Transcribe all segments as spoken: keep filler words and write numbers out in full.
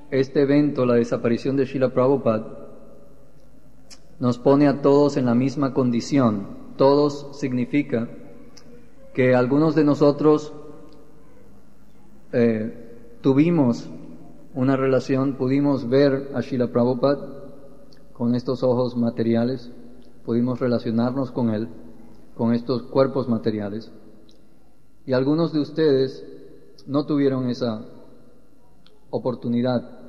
este evento, la desaparición de Srila Prabhupada, nos pone a todos en la misma condición. Todos significa que algunos de nosotros eh, tuvimos una relación, pudimos ver a Srila Prabhupada con estos ojos materiales, pudimos relacionarnos con él, con estos cuerpos materiales. Y algunos de ustedes no tuvieron esa oportunidad.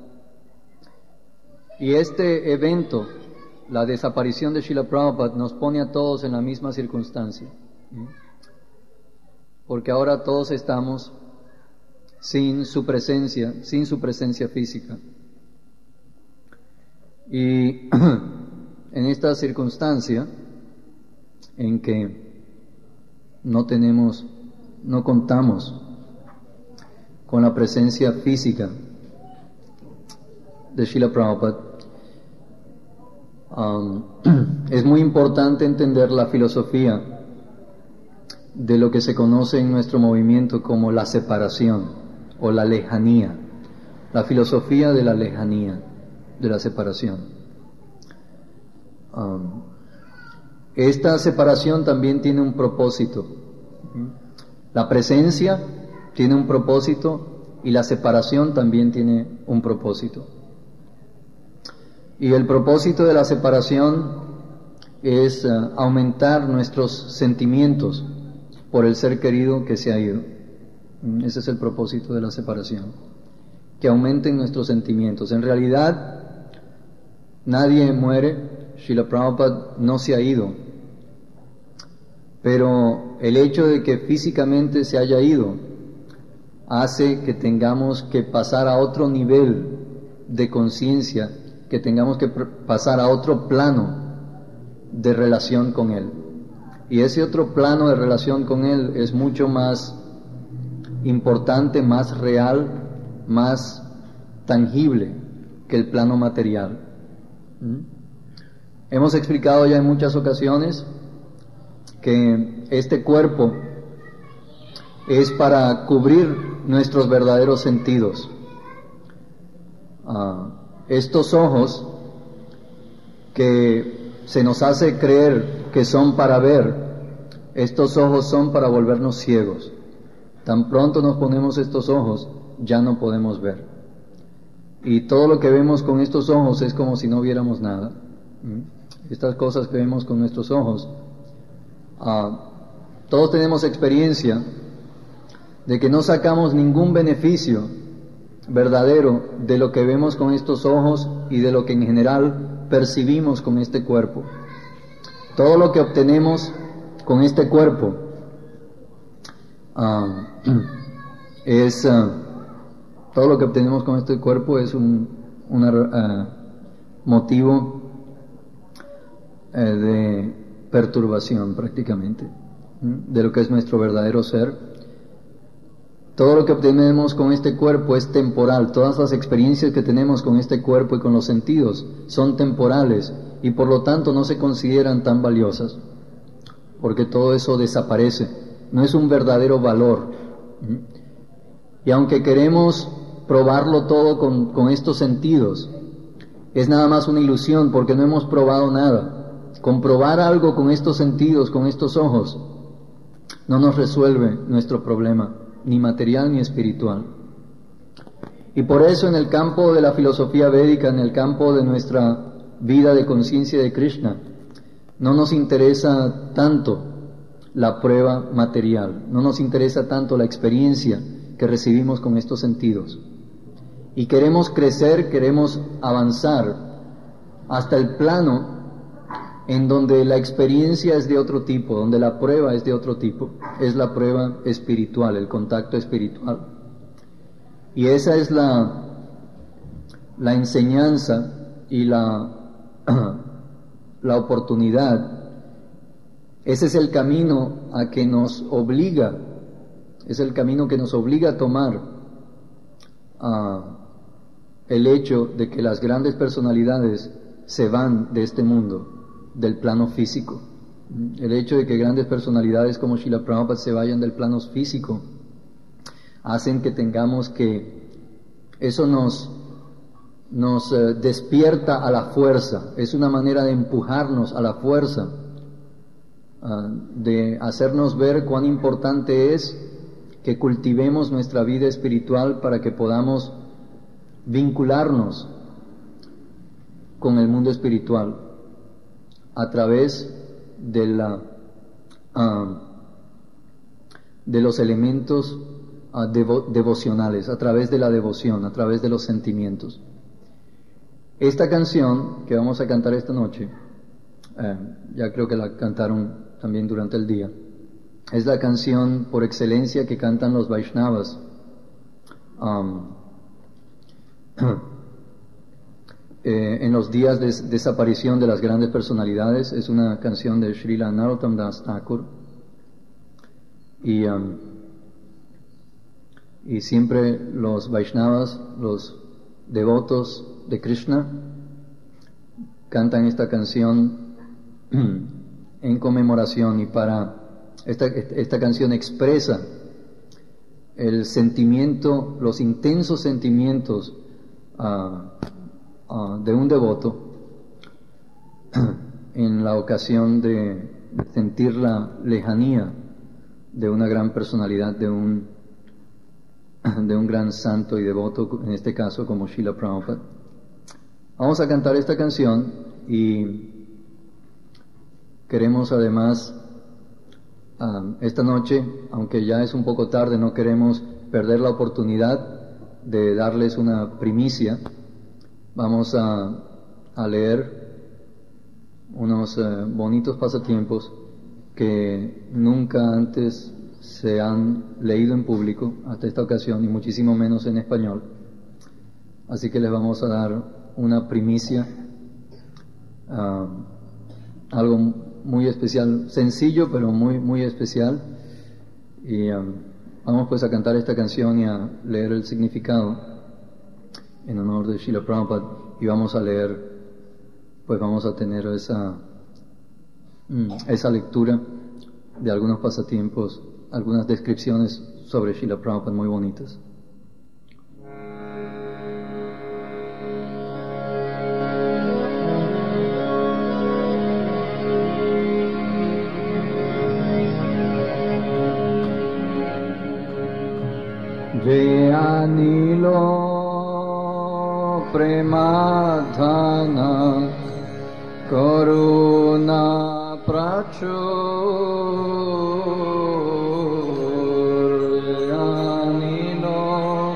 Y este evento, la desaparición de Srila Prabhupada, nos pone a todos en la misma circunstancia. Porque ahora todos estamos sin su presencia, sin su presencia física. Y en esta circunstancia en que no tenemos, no contamos con la presencia física de Srila Prabhupada, um, es muy importante entender la filosofía de lo que se conoce en nuestro movimiento como la separación o la lejanía, la filosofía de la lejanía, de la separación. Um, esta separación también tiene un propósito. La presencia tiene un propósito y la separación también tiene un propósito. Y el propósito de la separación es uh, aumentar nuestros sentimientos por el ser querido que se ha ido. Ese es el propósito de la separación, que aumenten nuestros sentimientos. En realidad, nadie muere, Srila Prabhupada no se ha ido, pero el hecho de que físicamente se haya ido hace que tengamos que pasar a otro nivel de conciencia, que tengamos que pasar a otro plano de relación con Él. Y ese otro plano de relación con Él es mucho más importante, más real, más tangible que el plano material. ¿Mm? Hemos explicado ya en muchas ocasiones que este cuerpo es para cubrir nuestros verdaderos sentidos. Uh, estos ojos que se nos hace creer que son para ver, estos ojos son para volvernos ciegos. Tan pronto nos ponemos estos ojos, ya no podemos ver. Y todo lo que vemos con estos ojos es como si no viéramos nada. Estas cosas que vemos con nuestros ojos, uh, todos tenemos experiencia de que no sacamos ningún beneficio verdadero de lo que vemos con estos ojos y de lo que en general percibimos con este cuerpo. Todo lo que obtenemos con este cuerpo uh, es uh, todo lo que obtenemos con este cuerpo es un una, uh, motivo uh, de perturbación prácticamente ¿Mm? de lo que es nuestro verdadero ser. Todo lo que obtenemos con este cuerpo es temporal. Todas las experiencias que tenemos con este cuerpo y con los sentidos son temporales y por lo tanto no se consideran tan valiosas, porque todo eso desaparece, no es un verdadero valor. Y aunque queremos probarlo todo con, con estos sentidos, es nada más una ilusión porque no hemos probado nada. Comprobar algo con estos sentidos, con estos ojos, no nos resuelve nuestro problema, ni material ni espiritual. Y por eso en el campo de la filosofía védica, en el campo de nuestra vida de conciencia de Krishna, no nos interesa tanto la prueba material, no nos interesa tanto la experiencia que recibimos con estos sentidos. Y queremos crecer, queremos avanzar hasta el plano en donde la experiencia es de otro tipo, donde la prueba es de otro tipo, es la prueba espiritual, el contacto espiritual. Y esa es la, la enseñanza y la, la oportunidad. Ese es el camino a que nos obliga, es el camino que nos obliga a tomar uh, el hecho de que las grandes personalidades se van de este mundo, del plano físico. El hecho de que grandes personalidades como Srila Prabhupada se vayan del plano físico hacen que tengamos que, eso nos nos eh, despierta a la fuerza, es una manera de empujarnos a la fuerza, uh, de hacernos ver cuán importante es que cultivemos nuestra vida espiritual para que podamos vincularnos con el mundo espiritual a través de la uh, de los elementos uh, devo devocionales, a través de la devoción, a través de los sentimientos. Esta canción que vamos a cantar esta noche, eh, ya creo que la cantaron también durante el día, es la canción por excelencia que cantan los Vaishnavas. Um, eh, en los días de desaparición de las grandes personalidades, es una canción de Srila Narottam Das Thakur, y, um, y siempre los Vaishnavas, los devotos de Krishna, cantan esta canción en conmemoración, y para esta, esta canción expresa el sentimiento, los intensos sentimientos uh, uh, de un devoto en la ocasión de, de sentir la lejanía de una gran personalidad, de un, de un gran santo y devoto, en este caso como Srila Prabhupada. Vamos a cantar esta canción y queremos además uh, esta noche, aunque ya es un poco tarde, no queremos perder la oportunidad de darles una primicia. Vamos a, a leer unos uh, bonitos pasatiempos que nunca antes se han leído en público hasta esta ocasión, y muchísimo menos en español. Así que les vamos a dar una primicia, uh, algo muy especial, sencillo pero muy muy especial, y um, vamos pues a cantar esta canción y a leer el significado en honor de Srila Prabhupada, y vamos a leer, pues vamos a tener esa mm, esa lectura de algunos pasatiempos, algunas descripciones sobre Srila Prabhupada muy bonitas. Je anilo premadhana karuna prachur, je anilo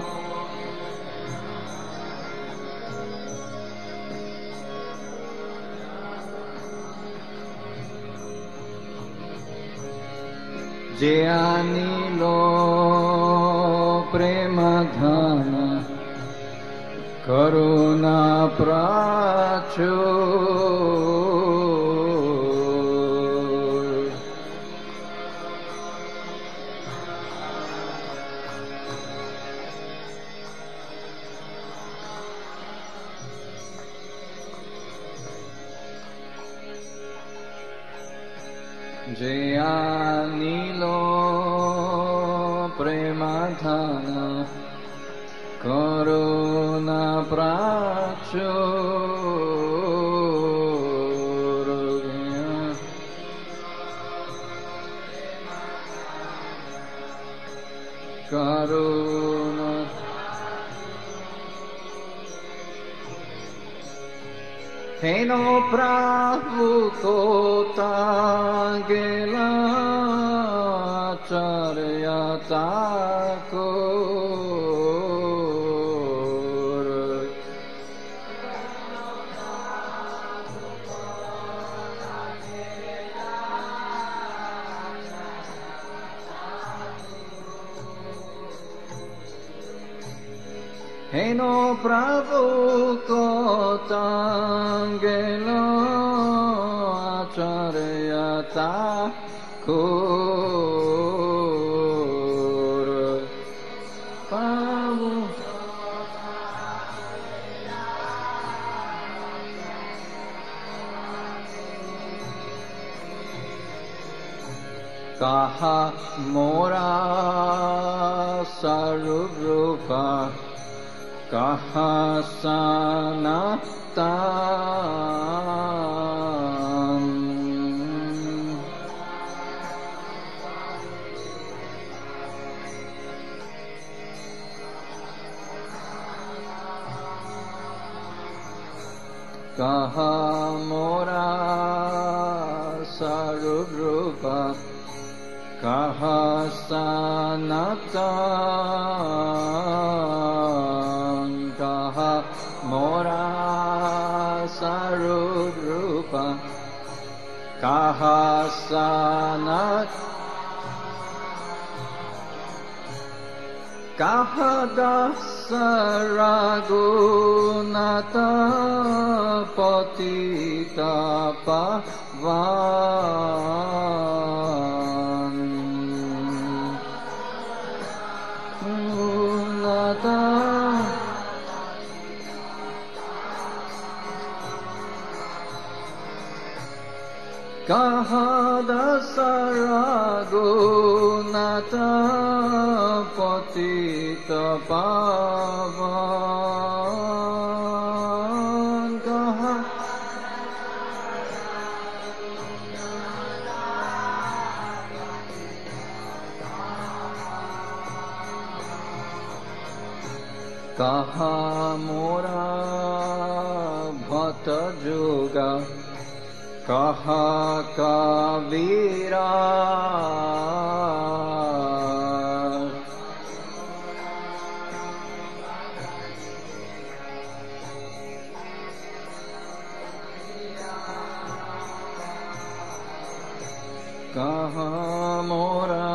je anilo premadhana karuna prachur, je anilo premadhana karuna prachur, karuna Heno Prabhu Kota Gela Charya Thakur, Heno Prabhu Kotangelo Acharya Thakur, Prabhu Kaha Mora Sarubrupa Kahasanatan Kahamora Sarudrupa Kahasanatan Kahamora Sarudrupa Kahasanat Kahadasaragunata Patita Pavan Unata Kahadasaragunata Patita Pavan Kaha Kahamora Bhata Juga Kaha Kavira Kahamora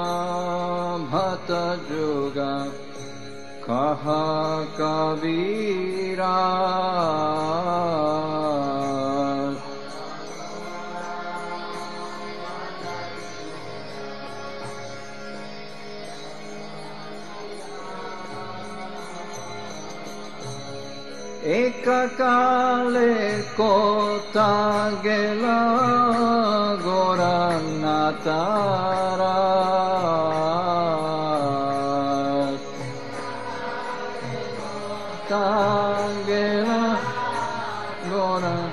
Bhata Juga Kaha Kavira Ekakale kota gela goranatara Tagela goran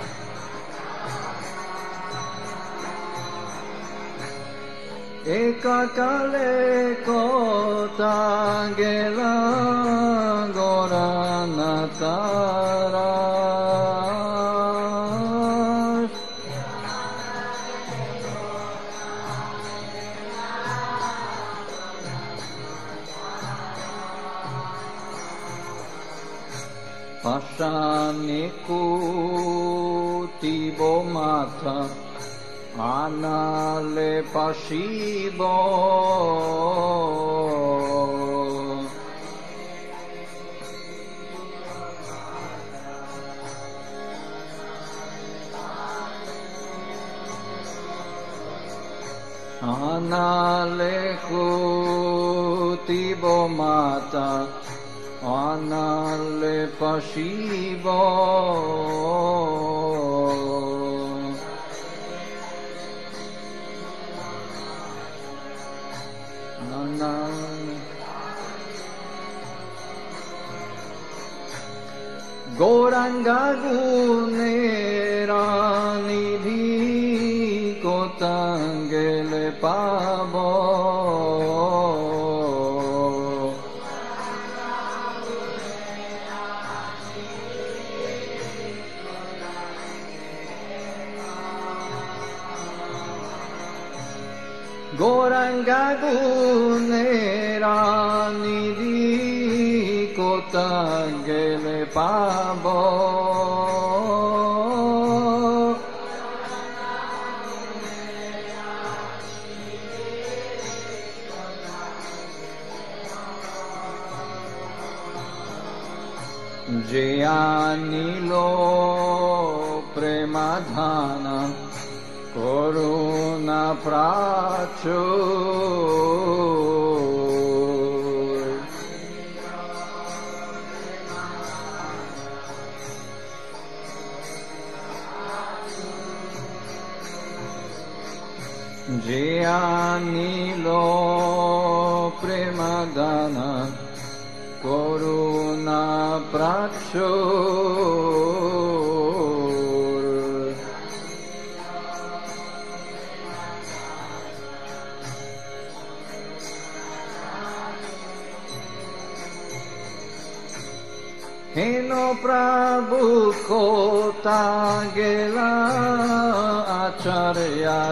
Ekakale kota gela goranatara Pasaniku tibo mata Anale Pashibo Anale Kutibo Mata Anale Pashibo Goranga gunera nidhi kotangele pabo Goranga gunera nidhi kotangele pabo Jayanilo premadhana Koruna pracho Jayanilo premadhana Koruna prachur. Hino Prabhu Kota Gela Acharya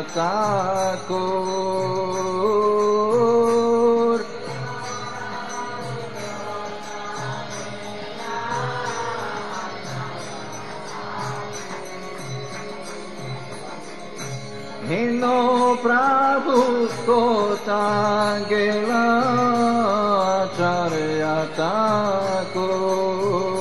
Thakur. Hino Prabhu Kota Gela Acharya Thakur.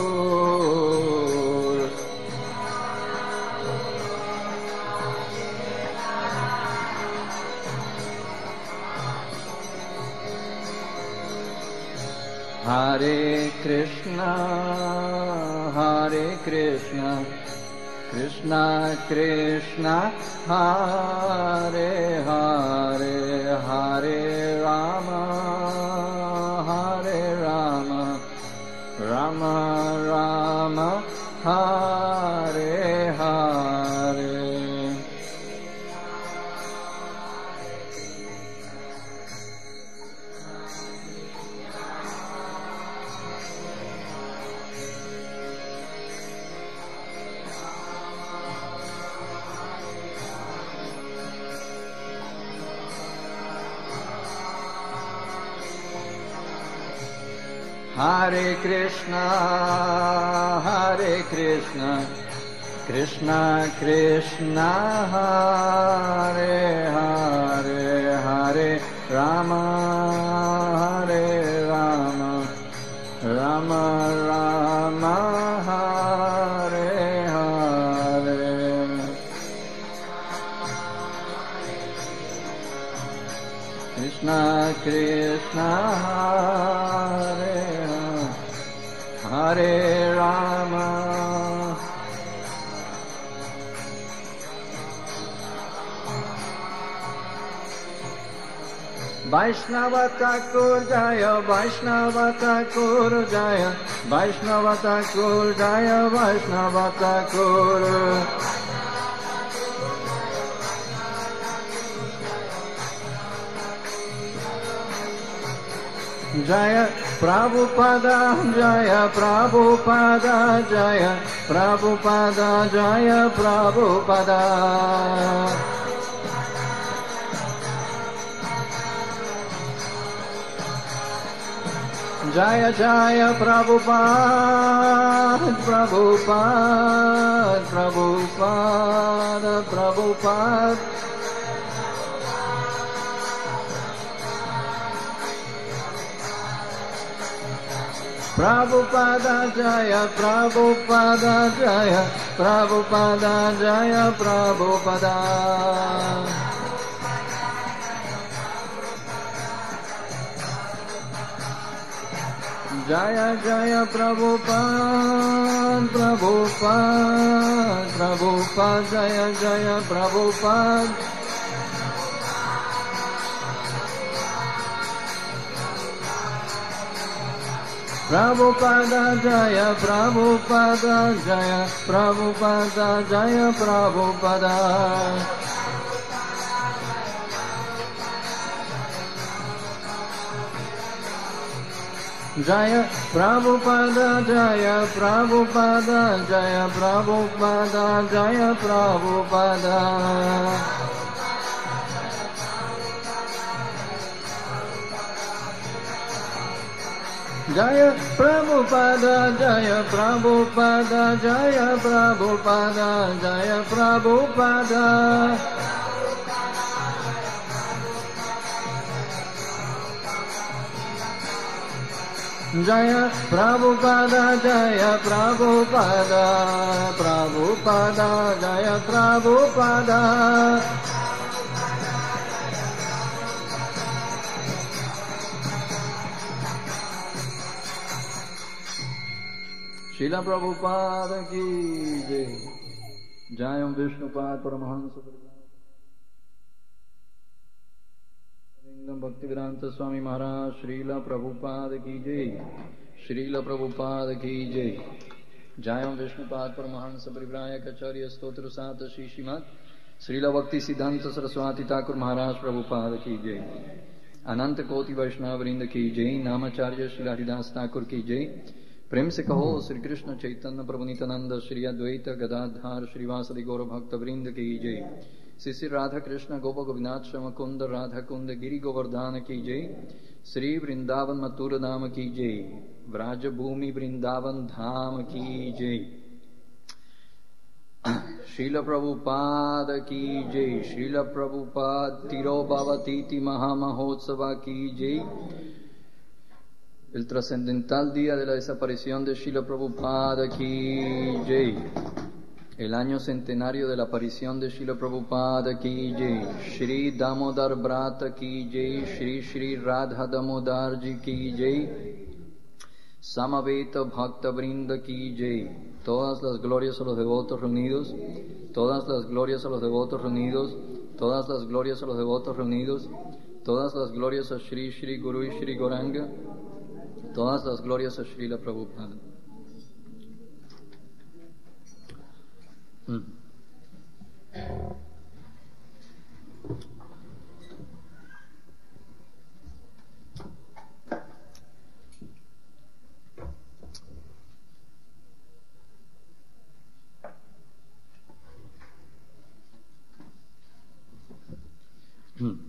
Hare Krishna, Hare Krishna, Krishna Krishna, Hare Hare, Hare Rama, Hare Rama, Rama Rama, Hare Hare. Hare Krishna, Hare Krishna, Krishna Krishna, Hare Hare, Hare Rama, Hare Rama, Rama Rama, Hare Hare. Krishna Krishna, Hare Hare Rama. Vaishnava Thakur Jaya, Vaishnava Thakur Jaya, Vaishnava Thakur Jaya, Vaishnava Thakur. Jaya Prabhupada, Jaya Prabhupada, Jaya Prabhupada, Jaya Prabhupada. Jaya Jaya Prabhupada, Prabhupada, Prabhupada, Prabhupada. Prabhupada Jaya, Prabhupada Jaya, Prabhupada Jaya, Prabhupada. Jaya Jaya Prabhupada, Prabhupada, Prabhupada Jaya Jaya Prabhupada. Prabhupada Jaya, Prabhupada Jaya, Prabhupada Jaya, Prabhupada. Jaya Prabhupada Jaya, Prabhupada Jaya, Prabhupada Jaya, Prabhupada. Jaya Prabhupada Jaya, Prabhupada Jaya, Prabhupada Jaya, Prabhupada. Jaya Prabhupada Jaya, Prabhupada, Prabhupada Jaya, Prabhupada. Srila Prabhupada ki jai. Jayam Vishnupad Paramahansa Bhaktivedanta Swami Maharaj, Srila Prabhupada ki jai. Srila Prabhupada ki jai. Jayam Vishnupad Paramahansa Parivraya Kacharya Stotra Sata Shri Srimad Srila Bhakti Siddhanta Saraswati Thakur Maharaj Prabhupada ki jai. Ananta Koti Vaishnava Vrinda ki jai. Namacharya Srila Haridas Thakur ki jai. प्रेम से कहो श्री कृष्ण चैतन्य प्रभु नित्यानंद श्री अद्वैत गदाधर श्रीवासदि गौर भक्त वृंद की जय। श्री श्री राधा कृष्ण गोप गोविनाथ मुकुंद राधा कुंद गिरि गोवर्धन की जय। श्री वृंदावन मथुर धाम की जय। व्राज भूमि वृंदावन धाम की जय। श्रील प्रभुपाद की जय। श्रील प्रभुपाद तिरोभावतीति महामहोत्सव की जय। El trascendental día de la desaparición de Srila Prabhupada ki jai. El año centenario de la aparición de Srila Prabhupada ki jai. Shri Damodar Brata ki jai. Shri Shri Radha Damodar ji ki jai. Samaveta Bhakta Vrinda ki jai. Todas las glorias a los devotos reunidos. Todas las glorias a los devotos reunidos. Todas las glorias a los devotos reunidos. Todas las glorias a Shri Shri Guru y Shri Goranga. Todas las glorias a Srila Prabhupada. Mm. Mm.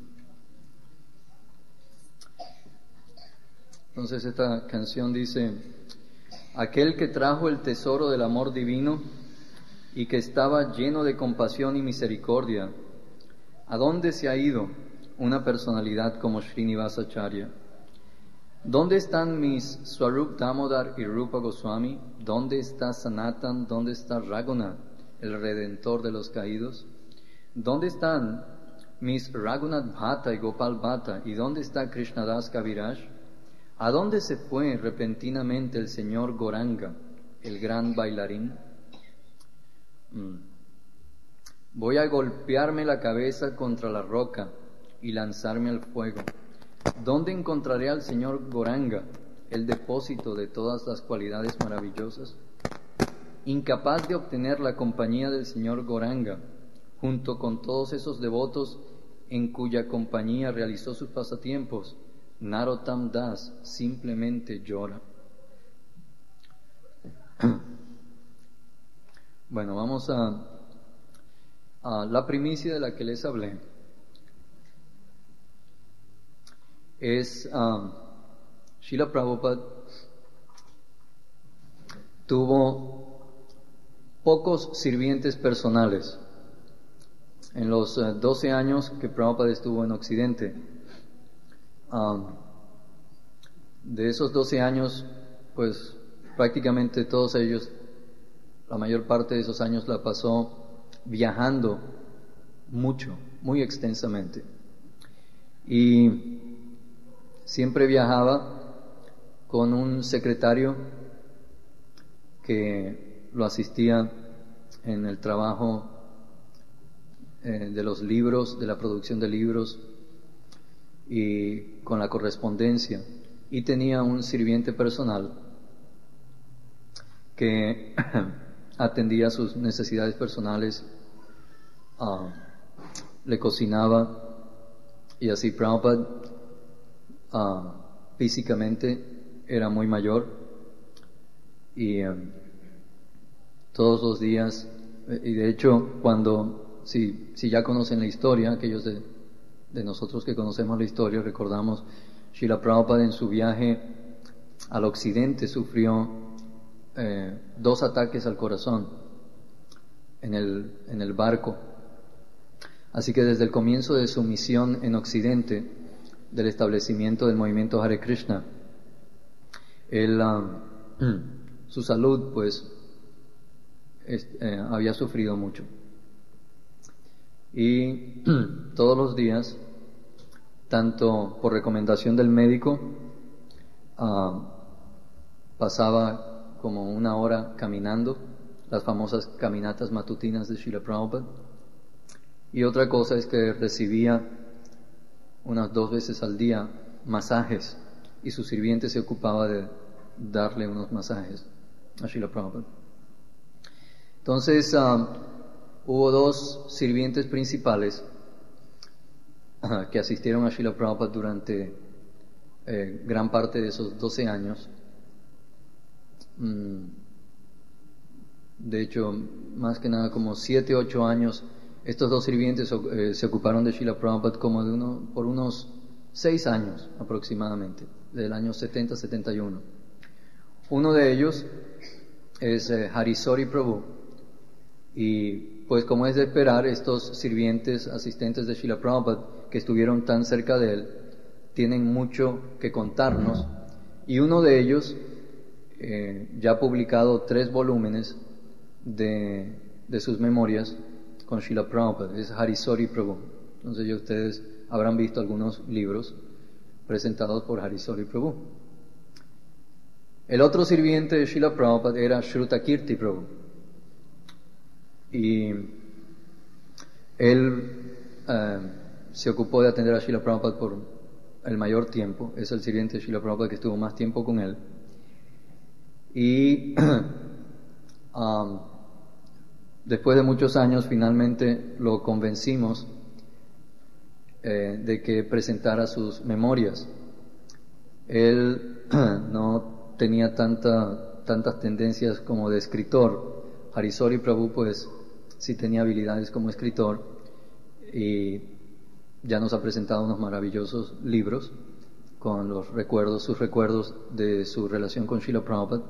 Entonces esta canción dice: aquel que trajo el tesoro del amor divino y que estaba lleno de compasión y misericordia, ¿a dónde se ha ido una personalidad como Srinivasacharya? ¿Dónde están mis Swarup Damodar y Rupa Goswami? ¿Dónde está Sanatan? ¿Dónde está Raghunath, el redentor de los caídos? ¿Dónde están mis Raghunath Bhatta y Gopal Bhatta? ¿Y dónde está Krishnadas Kaviraj? ¿A dónde se fue repentinamente el señor Goranga, el gran bailarín? Mm. Voy a golpearme la cabeza contra la roca y lanzarme al fuego. ¿Dónde encontraré al señor Goranga, el depósito de todas las cualidades maravillosas? Incapaz de obtener la compañía del señor Goranga, junto con todos esos devotos en cuya compañía realizó sus pasatiempos, Narottam Das simplemente llora. Bueno, vamos a, a la primicia de la que les hablé. Es um, Srila Prabhupada tuvo pocos sirvientes personales en los uh, doce años que Prabhupada estuvo en Occidente. Um, de esos doce años, pues prácticamente todos ellos, la mayor parte de esos años la pasó viajando mucho, muy extensamente. Y siempre viajaba con un secretario que lo asistía en el trabajo eh, de los libros, de la producción de libros, y con la correspondencia, y tenía un sirviente personal que atendía sus necesidades personales, uh, le cocinaba, y así. Prabhupada uh, físicamente era muy mayor y um, todos los días, y de hecho cuando, si, si ya conocen la historia, aquellos de de nosotros que conocemos la historia, recordamos, Srila Prabhupada en su viaje al occidente sufrió eh, dos ataques al corazón en el, en el barco. Así que desde el comienzo de su misión en occidente, del establecimiento del movimiento Hare Krishna, él, um, su salud pues es, eh, había sufrido mucho. Y todos los días, tanto por recomendación del médico, uh, pasaba como una hora caminando, las famosas caminatas matutinas de Srila Prabhupada. Y otra cosa es que recibía unas dos veces al día masajes, y su sirviente se ocupaba de, darle unos masajes a Srila Prabhupada. Entonces, um, hubo dos sirvientes principales uh, que asistieron a Srila Prabhupada durante eh, gran parte de esos doce años. Mm, de hecho, más que nada como siete, ocho años, estos dos sirvientes eh, se ocuparon de Srila Prabhupada como de uno, por unos seis años aproximadamente, del año setenta, setenta y uno. Uno de ellos es eh, Harisori Prabhu, y pues como es de esperar, estos sirvientes asistentes de Srila Prabhupada que estuvieron tan cerca de él tienen mucho que contarnos, y uno de ellos eh, ya ha publicado tres volúmenes de, de sus memorias con Srila Prabhupada, es Harisori Prabhu. Entonces ya ustedes habrán visto algunos libros presentados por Harisori Prabhu. El otro sirviente de Srila Prabhupada era Shrutakirti Prabhu, y él eh, se ocupó de atender a Srila Prabhupada por el mayor tiempo, es el sirviente de Srila Prabhupada que estuvo más tiempo con él, y um, después de muchos años finalmente lo convencimos eh, de que presentara sus memorias. Él no tenía tanta, tantas tendencias como de escritor. Harisori Prabhu pues sí tenía habilidades como escritor, y ya nos ha presentado unos maravillosos libros con los recuerdos, sus recuerdos de su relación con Srila Prabhupada,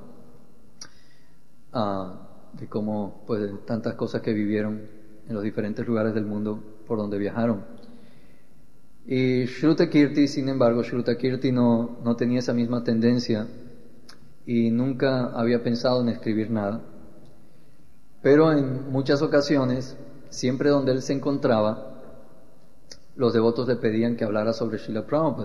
uh, de cómo pues de tantas cosas que vivieron en los diferentes lugares del mundo por donde viajaron. Y Shrutakirti, sin embargo, Shrutakirti no, no tenía esa misma tendencia y nunca había pensado en escribir nada. Pero en muchas ocasiones, siempre donde él se encontraba, los devotos le pedían que hablara sobre Srila Prabhupada.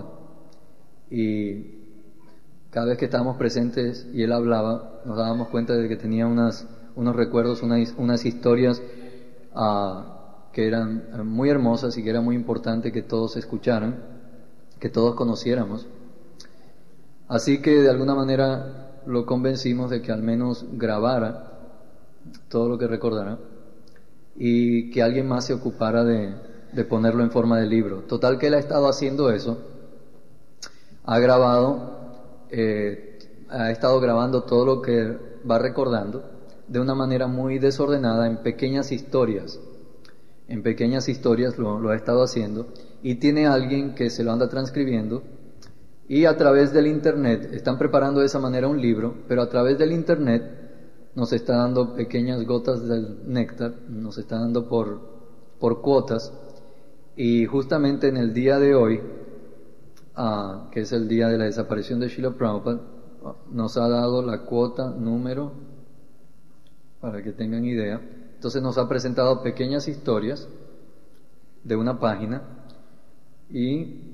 Y cada vez que estábamos presentes y él hablaba, nos dábamos cuenta de que tenía unas, unos recuerdos, unas, unas historias uh, que eran muy hermosas y que era muy importante que todos escucharan, que todos conociéramos. Así que de alguna manera lo convencimos de que al menos grabara todo lo que recordara y que alguien más se ocupara de, de ponerlo en forma de libro. Total que él ha estado haciendo eso, ha grabado, eh, ha estado grabando todo lo que va recordando de una manera muy desordenada en pequeñas historias. En pequeñas historias lo, lo ha estado haciendo, y tiene alguien que se lo anda transcribiendo, y a través del internet están preparando de esa manera un libro, pero a través del internet nos está dando pequeñas gotas del néctar, nos está dando por, por cuotas, y justamente en el día de hoy, ah, que es el día de la desaparición de Srila Prabhupada, nos ha dado la cuota número, para que tengan idea. Entonces nos ha presentado pequeñas historias de una página, y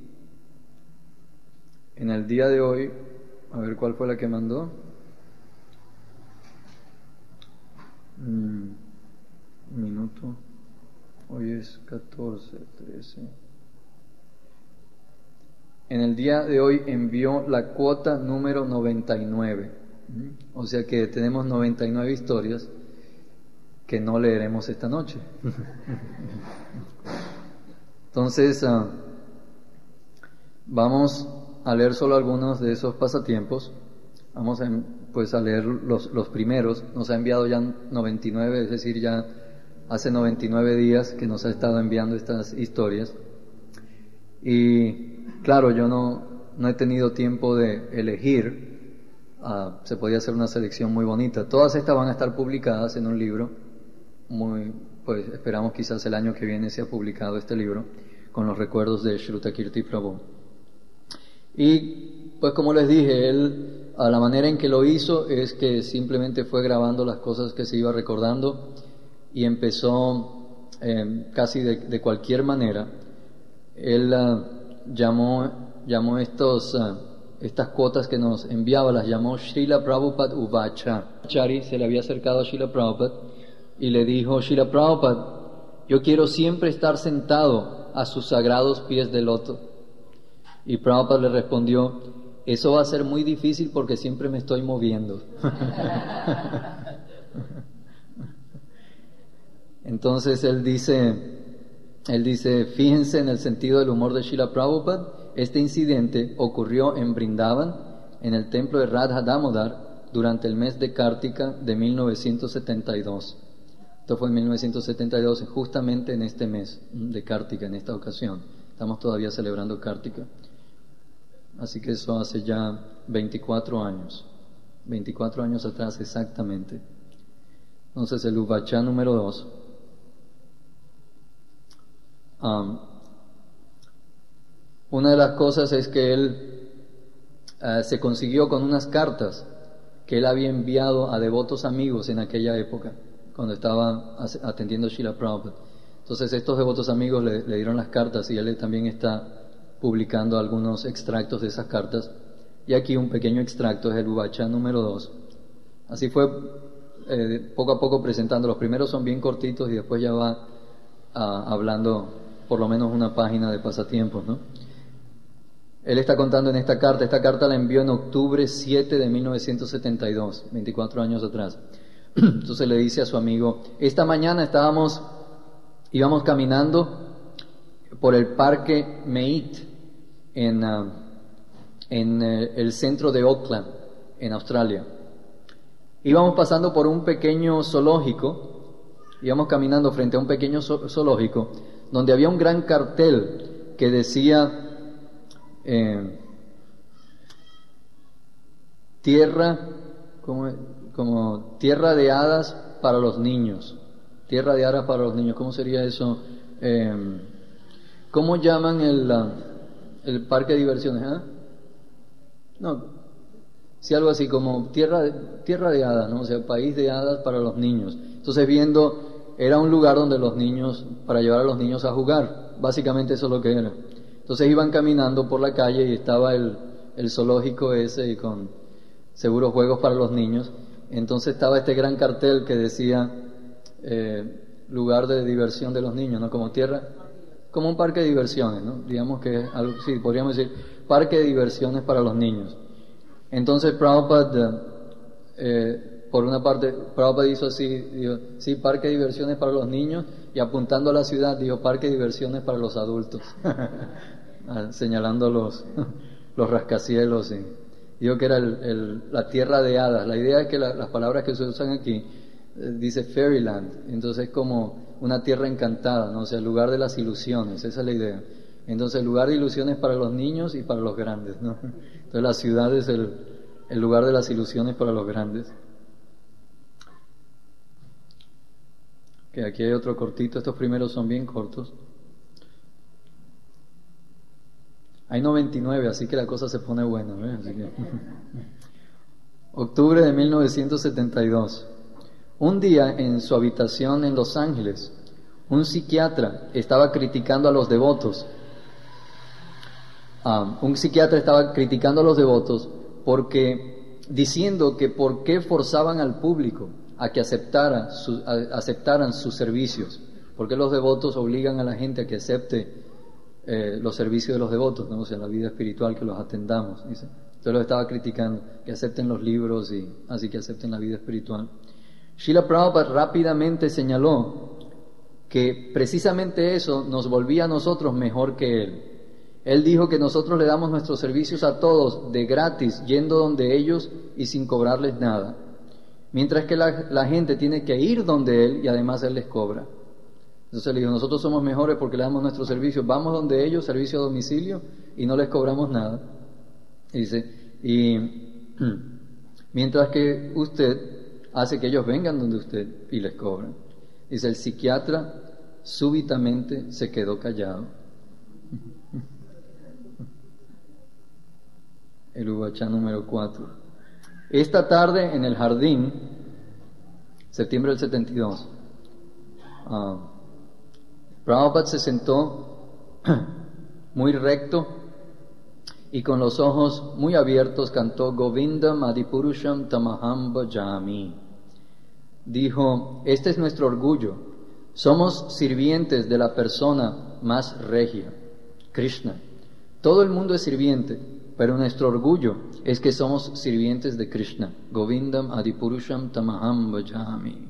en el día de hoy, a ver cuál fue la que mandó. Mm, un minuto. Hoy es catorce, trece. En el día de hoy envió la cuota número noventa y nueve. ¿Mm? O sea que tenemos noventa y nueve historias que no leeremos esta noche. Entonces, uh, vamos a leer solo algunos de esos pasatiempos. Vamos a, pues, a leer los, los primeros. Nos ha enviado ya noventa y nueve, es decir, ya hace noventa y nueve días que nos ha estado enviando estas historias. Y claro, yo no, no he tenido tiempo de elegir. Uh, se podía hacer una selección muy bonita. Todas estas van a estar publicadas en un libro. Muy, pues esperamos quizás el año que viene sea publicado este libro con los recuerdos de Shrutakirti Prabhu. Y pues como les dije, él, a la manera en que lo hizo es que simplemente fue grabando las cosas que se iba recordando, y empezó eh, casi de, de cualquier manera. Él uh, llamó, llamó estos, uh, estas cuotas que nos enviaba, las llamó Srila Prabhupada Uvacha. Chari se le había acercado a Srila Prabhupada y le dijo: Srila Prabhupada, yo quiero siempre estar sentado a sus sagrados pies de loto. Y Prabhupada le respondió: eso va a ser muy difícil porque siempre me estoy moviendo. Entonces él dice, él dice, fíjense en el sentido del humor de Srila Prabhupada. Este incidente ocurrió en Vrindavan, en el templo de Radha Damodar, durante el mes de Kartika de mil novecientos setenta y dos. Esto fue en mil novecientos setenta y dos, justamente en este mes de Kartika, en esta ocasión. Estamos todavía celebrando Kartika. Así que eso hace ya veinticuatro años. veinticuatro años atrás exactamente. Entonces el Uvacha número dos. Um, una de las cosas es que él uh, se consiguió con unas cartas que él había enviado a devotos amigos en aquella época, cuando estaba atendiendo a Srila Prabhupada. Entonces estos devotos amigos le, le dieron las cartas y él también está publicando algunos extractos de esas cartas. Y aquí un pequeño extracto es el Uvacha número dos. Así fue eh, poco a poco presentando. Los primeros son bien cortitos y después ya va uh, hablando por lo menos una página de pasatiempos, ¿no? Él está contando en esta carta, esta carta la envió en octubre siete de mil novecientos setenta y dos, veinticuatro años atrás. Entonces le dice a su amigo, esta mañana estábamos, íbamos caminando por el parque Meit en, uh, en uh, el centro de Auckland, en Australia. Íbamos pasando por un pequeño zoológico, íbamos caminando frente a un pequeño zoológico, donde había un gran cartel que decía eh, tierra, como, como tierra de hadas para los niños, tierra de hadas para los niños. ¿Cómo sería eso? Eh, ¿Cómo llaman el, uh, el parque de diversiones? ¿eh? No, sí, algo así como tierra de, tierra de hadas, ¿no? O sea, país de hadas para los niños. Entonces viendo, era un lugar donde los niños, para llevar a los niños a jugar, básicamente eso es lo que era. Entonces iban caminando por la calle y estaba el, el zoológico ese y con seguros juegos para los niños. Entonces estaba este gran cartel que decía eh, lugar de diversión de los niños, ¿no? Como tierra, como un parque de diversiones, ¿no? Digamos que es algo, sí, podríamos decir parque de diversiones para los niños. Entonces Prabhupada, eh, por una parte, Prabhupada hizo así, dijo, sí, parque de diversiones para los niños, y apuntando a la ciudad, dijo, parque de diversiones para los adultos, señalando los, los rascacielos. Y dijo que era el, el, la tierra de hadas. La idea es que la, las palabras que se usan aquí, eh, dice fairyland, entonces es como una tierra encantada, ¿no? O sea, el lugar de las ilusiones, esa es la idea. Entonces, el lugar de ilusiones para los niños y para los grandes, ¿no? Entonces, la ciudad es el, el lugar de las ilusiones para los grandes. Que aquí hay otro cortito, estos primeros son bien cortos. Hay noventa y nueve, así que la cosa se pone buena, ¿ves? Así que... Octubre de mil novecientos setenta y dos. Un día en su habitación en Los Ángeles, un psiquiatra estaba criticando a los devotos. Um, un psiquiatra estaba criticando a los devotos porque diciendo que por qué forzaban al público a que aceptara su, a, aceptaran sus servicios, porque los devotos obligan a la gente a que acepte eh, los servicios de los devotos, ¿no? O sea, la vida espiritual, que los atendamos, dice. Entonces los estaba criticando, que acepten los libros y así que acepten la vida espiritual. Srila Prabhupada rápidamente señaló que precisamente eso nos volvía a nosotros mejor que él. Él dijo que nosotros le damos nuestros servicios a todos de gratis, yendo donde ellos y sin cobrarles nada. Mientras que la, la gente tiene que ir donde él y además él les cobra. Entonces le dijo, nosotros somos mejores porque le damos nuestros servicios. Vamos donde ellos, servicio a domicilio, y no les cobramos nada. Y dice, y mientras que usted hace que ellos vengan donde usted y les cobran. Dice, el psiquiatra súbitamente se quedó callado. El Uvacha número cuatro. Esta tarde en el jardín, septiembre del setenta y dos, uh, Prabhupada se sentó muy recto y con los ojos muy abiertos cantó Govindam Adipurusham Tamaham Bhajami. Dijo, este es nuestro orgullo, somos sirvientes de la persona más regia, Krishna. Todo el mundo es sirviente, pero nuestro orgullo es que somos sirvientes de Krishna. Govindam Adipurusham Tamaham Bhajami.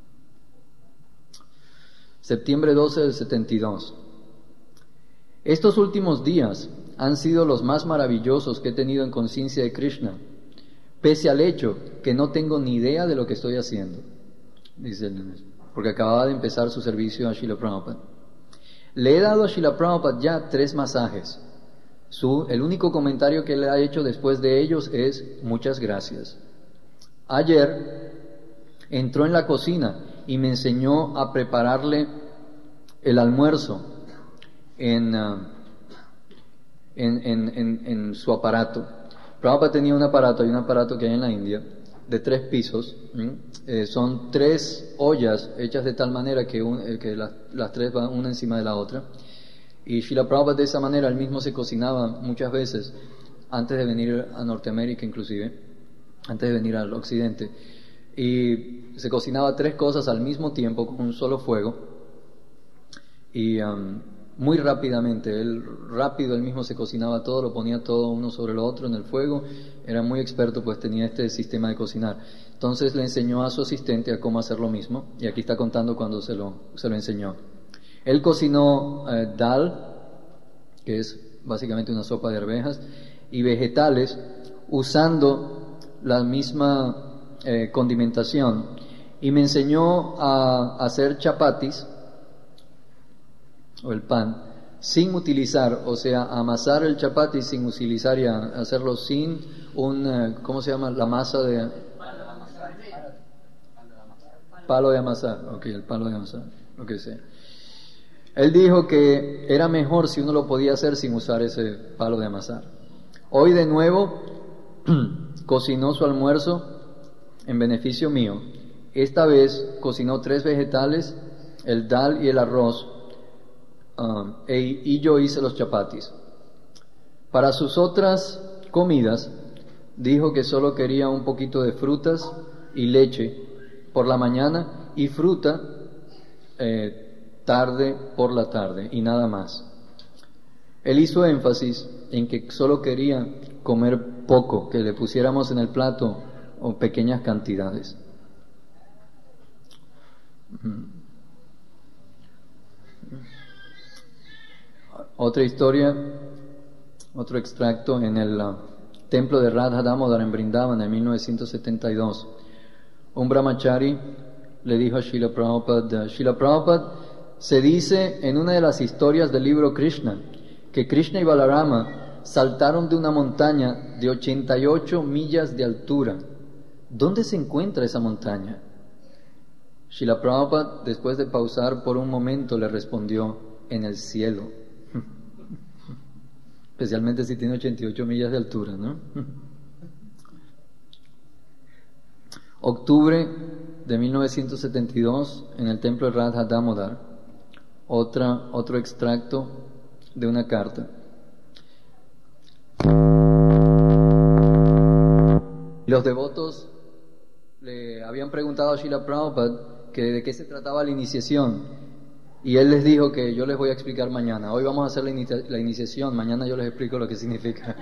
Septiembre doce del setenta y dos. Estos últimos días han sido los más maravillosos que he tenido en conciencia de Krishna, pese al hecho que no tengo ni idea de lo que estoy haciendo, dice él, porque acababa de empezar su servicio a Srila Prabhupada. Le he dado a Srila Prabhupada ya tres masajes. Su, el único comentario que le ha hecho después de ellos es muchas gracias. Ayer entró en la cocina y me enseñó a prepararle el almuerzo en, uh, en, en, en, en su aparato. Prabhupada tenía un aparato, hay un aparato que hay en la India, de tres pisos. Eh, son tres ollas hechas de tal manera que, un, eh, que las, las tres van una encima de la otra. Y Srila Prabhupada de esa manera, él mismo se cocinaba muchas veces, antes de venir a Norteamérica inclusive, antes de venir al occidente. Y se cocinaba tres cosas al mismo tiempo, con un solo fuego. Y um, muy rápidamente, él rápido, él mismo se cocinaba todo, lo ponía todo uno sobre lo otro en el fuego. Era muy experto, pues tenía este sistema de cocinar. Entonces le enseñó a su asistente a cómo hacer lo mismo. Y aquí está contando cuando se lo, se lo enseñó. Él cocinó eh, dal, que es básicamente una sopa de arvejas, y vegetales, usando la misma eh, condimentación. Y me enseñó a hacer chapatis, o el pan, sin utilizar, o sea, amasar el chapati sin utilizar y hacerlo sin un, eh, ¿cómo se llama? La masa de... Palo de amasar, ok, el palo de amasar, lo que sea. Él dijo que era mejor si uno lo podía hacer sin usar ese palo de amasar. Hoy de nuevo cocinó su almuerzo en beneficio mío. Esta vez cocinó tres vegetales, el dal y el arroz, um, e, y yo hice los chapatis. Para sus otras comidas, dijo que solo quería un poquito de frutas y leche por la mañana y fruta eh, tarde por la tarde y nada más. Él hizo énfasis en que solo quería comer poco, que le pusiéramos en el plato o pequeñas cantidades. Otra historia, otro extracto en el uh, templo de Radha Damodar en Vrindavan en mil novecientos setenta y dos. Un brahmachari le dijo a Srila Prabhupada, Srila Prabhupada, se dice en una de las historias del libro Krishna que Krishna y Balarama saltaron de una montaña de ochenta y ocho millas de altura. ¿Dónde se encuentra esa montaña? Srila Prabhupada, después de pausar por un momento, le respondió, en el cielo. Especialmente si tiene ochenta y ocho millas de altura, ¿no? Octubre de mil novecientos setenta y dos, en el templo de Radha Damodar. Otra, otro extracto de una carta. Los devotos le habían preguntado a Srila Prabhupada que de qué se trataba la iniciación, y él les dijo que yo les voy a explicar mañana. Hoy vamos a hacer la, inicia- la iniciación, mañana yo les explico lo que significa.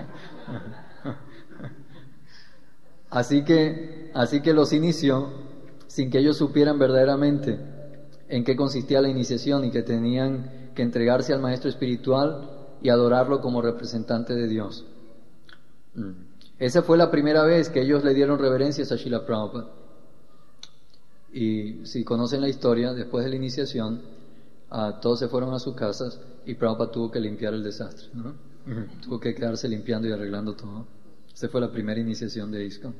Así que, así que los inició sin que ellos supieran verdaderamente en qué consistía la iniciación y que tenían que entregarse al maestro espiritual y adorarlo como representante de Dios. Esa fue la primera vez que ellos le dieron reverencias a Srila Prabhupada. Y si conocen la historia, después de la iniciación, uh, todos se fueron a sus casas y Prabhupada tuvo que limpiar el desastre, ¿no? Uh-huh. Tuvo que quedarse limpiando y arreglando todo. Esa fue la primera iniciación de ISKCON.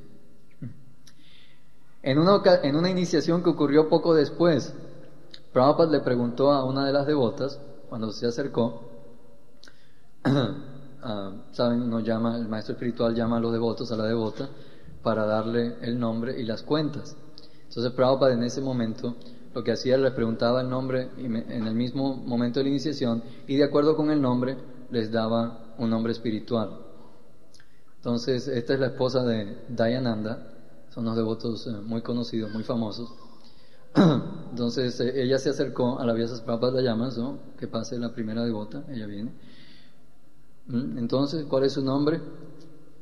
En una, en una iniciación que ocurrió poco después, Prabhupada le preguntó a una de las devotas, cuando se acercó, uh, saben, uno llama, el maestro espiritual llama a los devotos, a la devota, para darle el nombre y las cuentas. Entonces Prabhupada en ese momento lo que hacía, les preguntaba el nombre en el mismo momento de la iniciación, y de acuerdo con el nombre les daba un nombre espiritual. Entonces esta es la esposa de Dayananda, son unos devotos eh, muy conocidos, muy famosos. Entonces eh, ella se acercó a la Vyasa Prabhupada, la llamas, ¿no? Que pase la primera devota, ella viene. Entonces, ¿cuál es su nombre?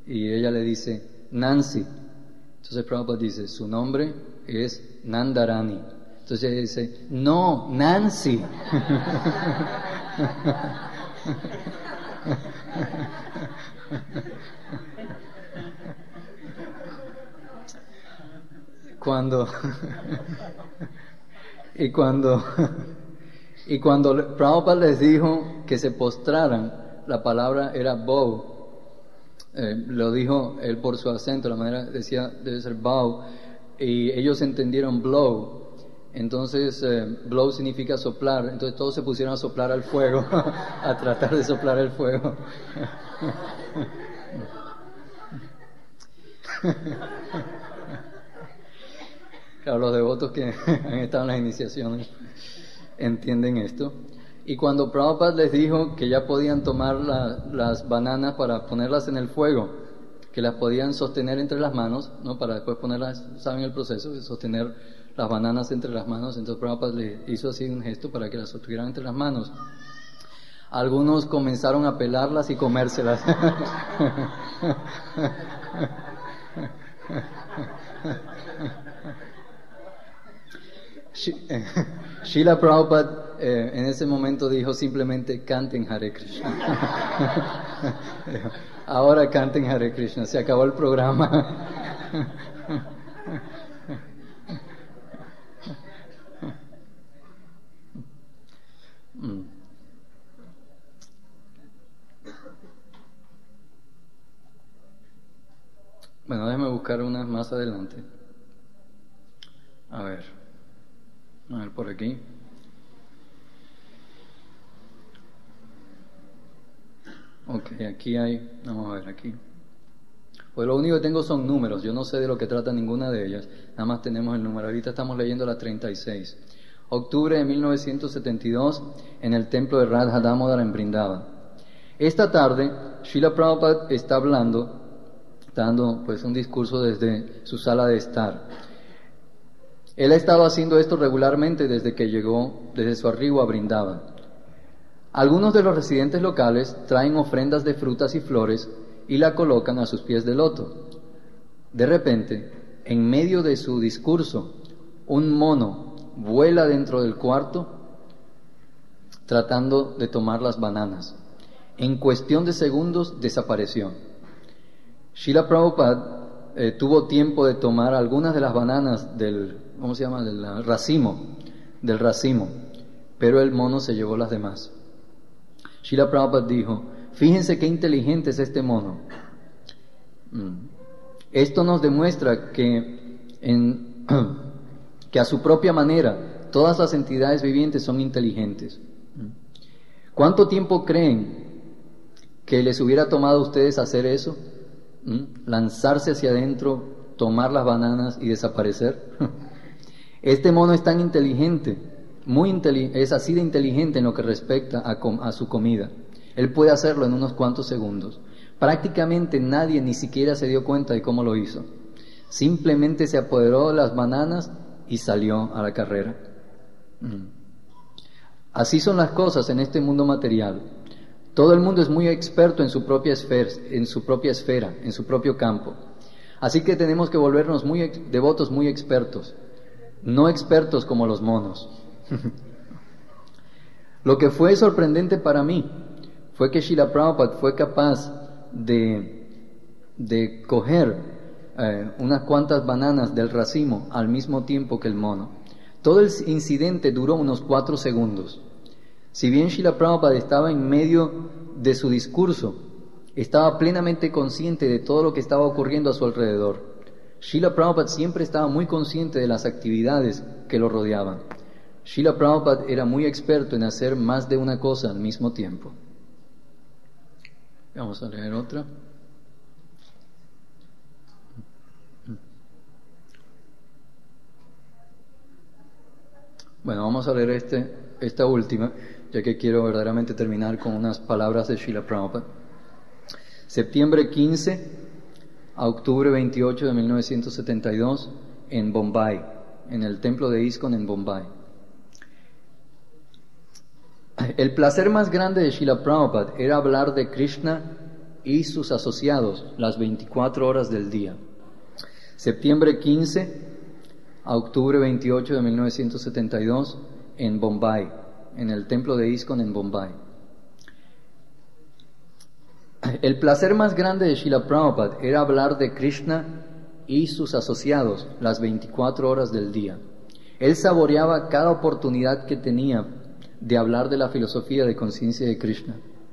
y ella le dice, Nancy. Entonces Prabhupada dice, su nombre es Nandarani. Entonces ella dice, no, Nancy. Cuando y cuando y cuando Prabhupada les dijo que se postraran, la palabra era bow. Eh, lo dijo él por su acento, la manera decía debe ser bow, y ellos entendieron blow. Entonces eh, blow significa soplar, entonces todos se pusieron a soplar al fuego, a tratar de soplar el fuego. Claro, los devotos que han estado en las iniciaciones entienden esto. Y cuando Prabhupada les dijo que ya podían tomar la, las bananas para ponerlas en el fuego, que las podían sostener entre las manos, ¿no? Para después ponerlas, ¿saben el proceso de sostener las bananas entre las manos? Entonces Prabhupada le hizo así un gesto para que las sostuvieran entre las manos. Algunos comenzaron a pelarlas y comérselas. Srila Prabhupada eh, en ese momento dijo simplemente canten Hare Krishna. Ahora canten Hare Krishna, se acabó el programa. mm. Bueno, déjeme buscar unas más adelante. A ver. A ver por aquí. Ok, aquí hay, vamos a ver aquí. Pues lo único que tengo son números, yo no sé de lo que trata ninguna de ellas, nada más tenemos el número. Ahorita estamos leyendo la treinta y seis. Octubre de mil novecientos setenta y dos, en el templo de Radha Damodara en Vrindavan. Esta tarde, Srila Prabhupada está hablando, dando pues un discurso desde su sala de estar. Él ha estado haciendo esto regularmente desde que llegó, desde su arribo a Vrindavan. Algunos de los residentes locales traen ofrendas de frutas y flores y la colocan a sus pies de loto. De repente, en medio de su discurso, un mono vuela dentro del cuarto tratando de tomar las bananas. En cuestión de segundos desapareció. Srila Prabhupada eh, tuvo tiempo de tomar algunas de las bananas del, ¿cómo se llama? Del racimo, del racimo, pero el mono se llevó las demás. Srila Prabhupada dijo, fíjense qué inteligente es este mono. Esto nos demuestra que, en, que a su propia manera todas las entidades vivientes son inteligentes. ¿Cuánto tiempo creen que les hubiera tomado a ustedes hacer eso? Lanzarse hacia adentro, tomar las bananas y desaparecer. Este mono es tan inteligente, muy inteli- es así de inteligente en lo que respecta a, com- a su comida. Él puede hacerlo en unos cuantos segundos. Prácticamente nadie ni siquiera se dio cuenta de cómo lo hizo. Simplemente se apoderó de las bananas y salió a la carrera. Así son las cosas en este mundo material. Todo el mundo es muy experto en su propia esfera, en su propia esfera, en su propio campo. Así que tenemos que volvernos muy ex- devotos, muy expertos, no expertos como los monos. Lo que fue sorprendente para mí fue que Srila Prabhupada fue capaz de, de coger eh, unas cuantas bananas del racimo al mismo tiempo que el mono. Todo el incidente duró unos cuatro segundos. Si bien Srila Prabhupada estaba en medio de su discurso, estaba plenamente consciente de todo lo que estaba ocurriendo a su alrededor. Srila Prabhupada siempre estaba muy consciente de las actividades que lo rodeaban. Srila Prabhupada era muy experto en hacer más de una cosa al mismo tiempo. Vamos a leer otra. Bueno, vamos a leer este, esta última, ya que quiero verdaderamente terminar con unas palabras de Srila Prabhupada. Septiembre quince a octubre veintiocho de mil novecientos setenta y dos en Bombay, en el templo de ISKCON en Bombay. El placer más grande de Srila Prabhupada era hablar de Krishna y sus asociados las veinticuatro horas del día. Septiembre quince a octubre veintiocho de mil novecientos setenta y dos en Bombay, en el templo de ISKCON en Bombay. El placer más grande de Srila Prabhupada era hablar de Krishna y sus asociados las veinticuatro horas del día. Él saboreaba cada oportunidad que tenía de hablar de la filosofía de conciencia de Krishna.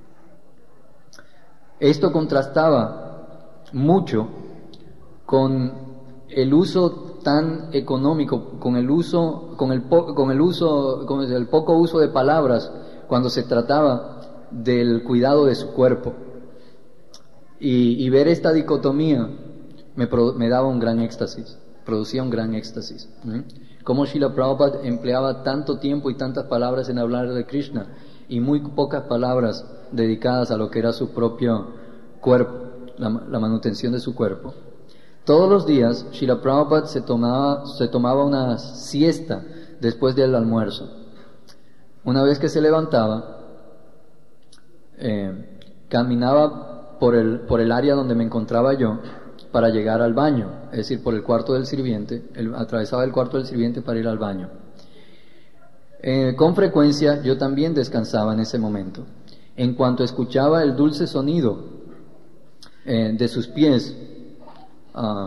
Esto contrastaba mucho con el uso tan económico, con el uso, con el, po, con el uso, con el poco uso de palabras cuando se trataba del cuidado de su cuerpo. Y, y ver esta dicotomía me, me daba un gran éxtasis, producía un gran éxtasis. ¿Mm? Cómo Srila Prabhupada empleaba tanto tiempo y tantas palabras en hablar de Krishna y muy pocas palabras dedicadas a lo que era su propio cuerpo, la, la manutención de su cuerpo. Todos los días Srila Prabhupada se tomaba, se tomaba una siesta después del almuerzo. Una vez que se levantaba, eh, caminaba por el, por el área donde me encontraba yo para llegar al baño, es decir, por el cuarto del sirviente. Él atravesaba el cuarto del sirviente para ir al baño. Eh, con frecuencia yo también descansaba en ese momento. En cuanto escuchaba el dulce sonido eh, de sus pies, uh,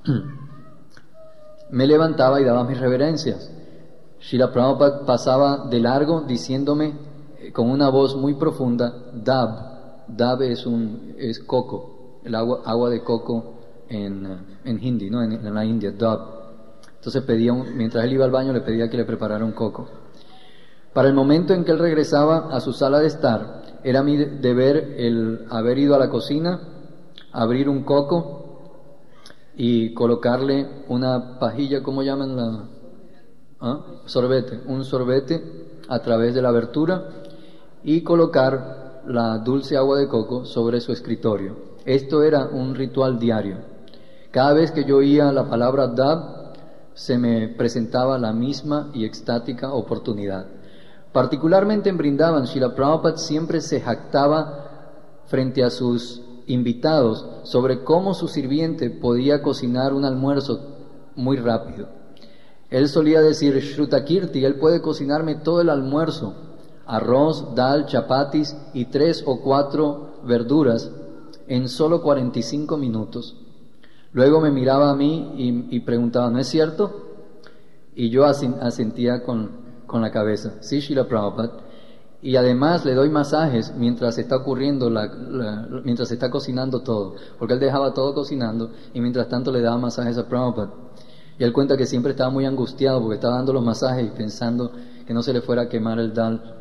me levantaba y daba mis reverencias. Srila Prabhupada pasaba de largo diciéndome eh, con una voz muy profunda, Dab. Dab es un es coco, el agua agua de coco en, en hindi, ¿no? En, en la India, Dab. Entonces pedía un, mientras él iba al baño le pedía que le preparara un coco. Para el momento en que él regresaba a su sala de estar, era mi deber el haber ido a la cocina, abrir un coco y colocarle una pajilla, ¿cómo llaman la? ¿Ah? Sorbete, un sorbete a través de la abertura y colocar la dulce agua de coco sobre su escritorio. Esto era un ritual diario. Cada vez que yo oía la palabra Dab, se me presentaba la misma y extática oportunidad. Particularmente en Vrindavan, Srila Prabhupada siempre se jactaba frente a sus invitados sobre cómo su sirviente podía cocinar un almuerzo muy rápido. Él solía decir, Shrutakirti, él puede cocinarme todo el almuerzo, arroz, dal, chapatis y tres o cuatro verduras en solo cuarenta y cinco minutos. Luego me miraba a mí y, y preguntaba, ¿no es cierto? Y yo asentía con, con la cabeza, sí, Srila Prabhupada. Y además le doy masajes mientras está ocurriendo, la, la, mientras está cocinando todo, porque él dejaba todo cocinando y mientras tanto le daba masajes a Prabhupada. Y él cuenta que siempre estaba muy angustiado porque estaba dando los masajes y pensando que no se le fuera a quemar el dal.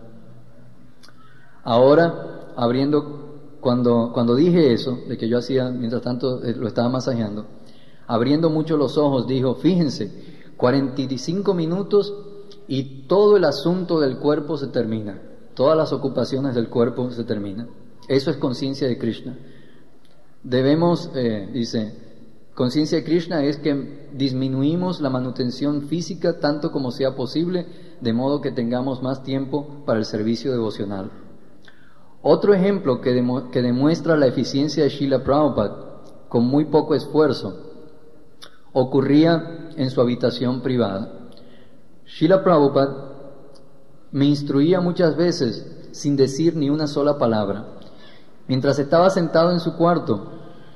Ahora, abriendo, cuando, cuando dije eso, de que yo hacía, mientras tanto eh, lo estaba masajeando, abriendo mucho los ojos, dijo, fíjense, cuarenta y cinco minutos y todo el asunto del cuerpo se termina, todas las ocupaciones del cuerpo se terminan. Eso es conciencia de Krishna. Debemos, eh, dice, conciencia de Krishna es que disminuimos la manutención física tanto como sea posible, de modo que tengamos más tiempo para el servicio devocional. Otro ejemplo que, demu- que demuestra la eficiencia de Srila Prabhupada con muy poco esfuerzo ocurría en su habitación privada. Srila Prabhupada me instruía muchas veces sin decir ni una sola palabra. Mientras estaba sentado en su cuarto,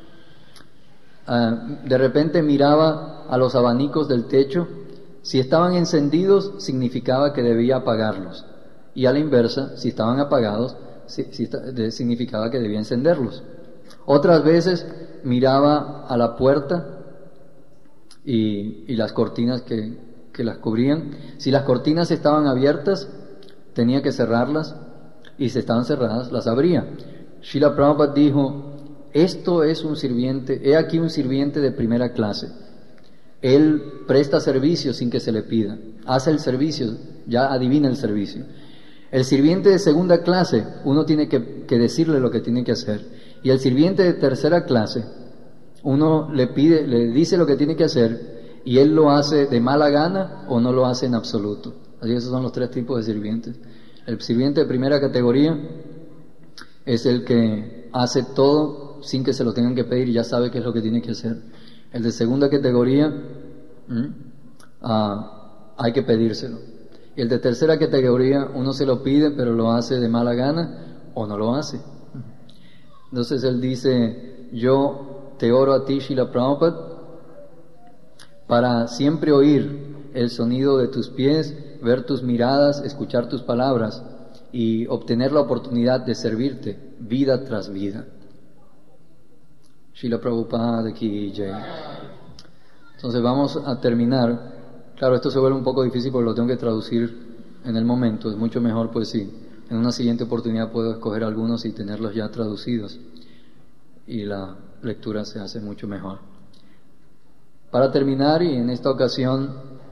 uh, de repente miraba a los abanicos del techo. Si estaban encendidos, significaba que debía apagarlos. Y a la inversa, si estaban apagados, si, si, significaba que debía encenderlos. Otras veces miraba a la puerta y, y las cortinas que, que las cubrían. Si las cortinas estaban abiertas, tenía que cerrarlas, y si estaban cerradas, las abría. Srila Prabhupada dijo, esto es un sirviente, he aquí un sirviente de primera clase. Él presta servicio sin que se le pida, hace el servicio, ya adivina el servicio. El sirviente de segunda clase, uno tiene que, que decirle lo que tiene que hacer, y el sirviente de tercera clase, uno le pide, le dice lo que tiene que hacer, y él lo hace de mala gana o no lo hace en absoluto. Así que esos son los tres tipos de sirvientes. El sirviente de primera categoría es el que hace todo todo sin que se lo tengan que pedir, ya sabe qué es lo que tiene que hacer. El de segunda categoría, ¿m? ah, hay que pedírselo. Y el de tercera categoría, uno se lo pide, pero lo hace de mala gana o no lo hace. Entonces él dice, yo te oro a ti, Srila Prabhupada, para siempre oír el sonido de tus pies, ver tus miradas, escuchar tus palabras y obtener la oportunidad de servirte vida tras vida. Srila Prabhupada ki jai. Entonces vamos a terminar. Claro, esto se vuelve un poco difícil porque lo tengo que traducir en el momento. Es mucho mejor, pues sí, en una siguiente oportunidad puedo escoger algunos y tenerlos ya traducidos y la lectura se hace mucho mejor. Para terminar, y en esta ocasión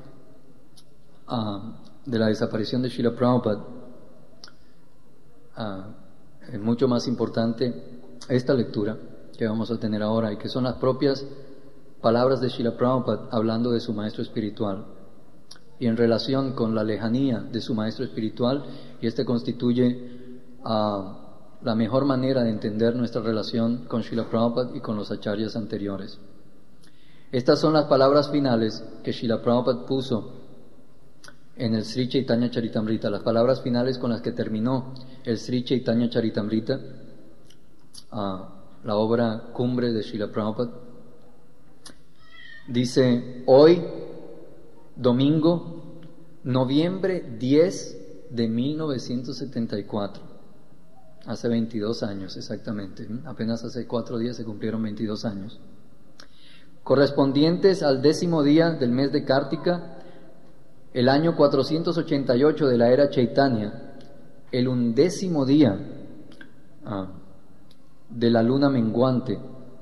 uh, de la desaparición de Srila Prabhupada, uh, es mucho más importante esta lectura que vamos a tener ahora, y que son las propias palabras de Srila Prabhupada hablando de su maestro espiritual y en relación con la lejanía de su maestro espiritual, y este constituye uh, la mejor manera de entender nuestra relación con Srila Prabhupada y con los acharyas anteriores. Estas son las palabras finales que Srila Prabhupada puso en el Sri Chaitanya Charitamrita, las palabras finales con las que terminó el Sri Chaitanya Charitamrita, uh, la obra cumbre de Srila Prabhupada. Dice, hoy, domingo, noviembre diez de mil novecientos setenta y cuatro, hace veintidós años exactamente, apenas hace cuatro días se cumplieron veintidós años, correspondientes al décimo día del mes de Kartika, el año cuatrocientos ochenta y ocho de la era Chaitanya, el undécimo día ah, de la luna menguante,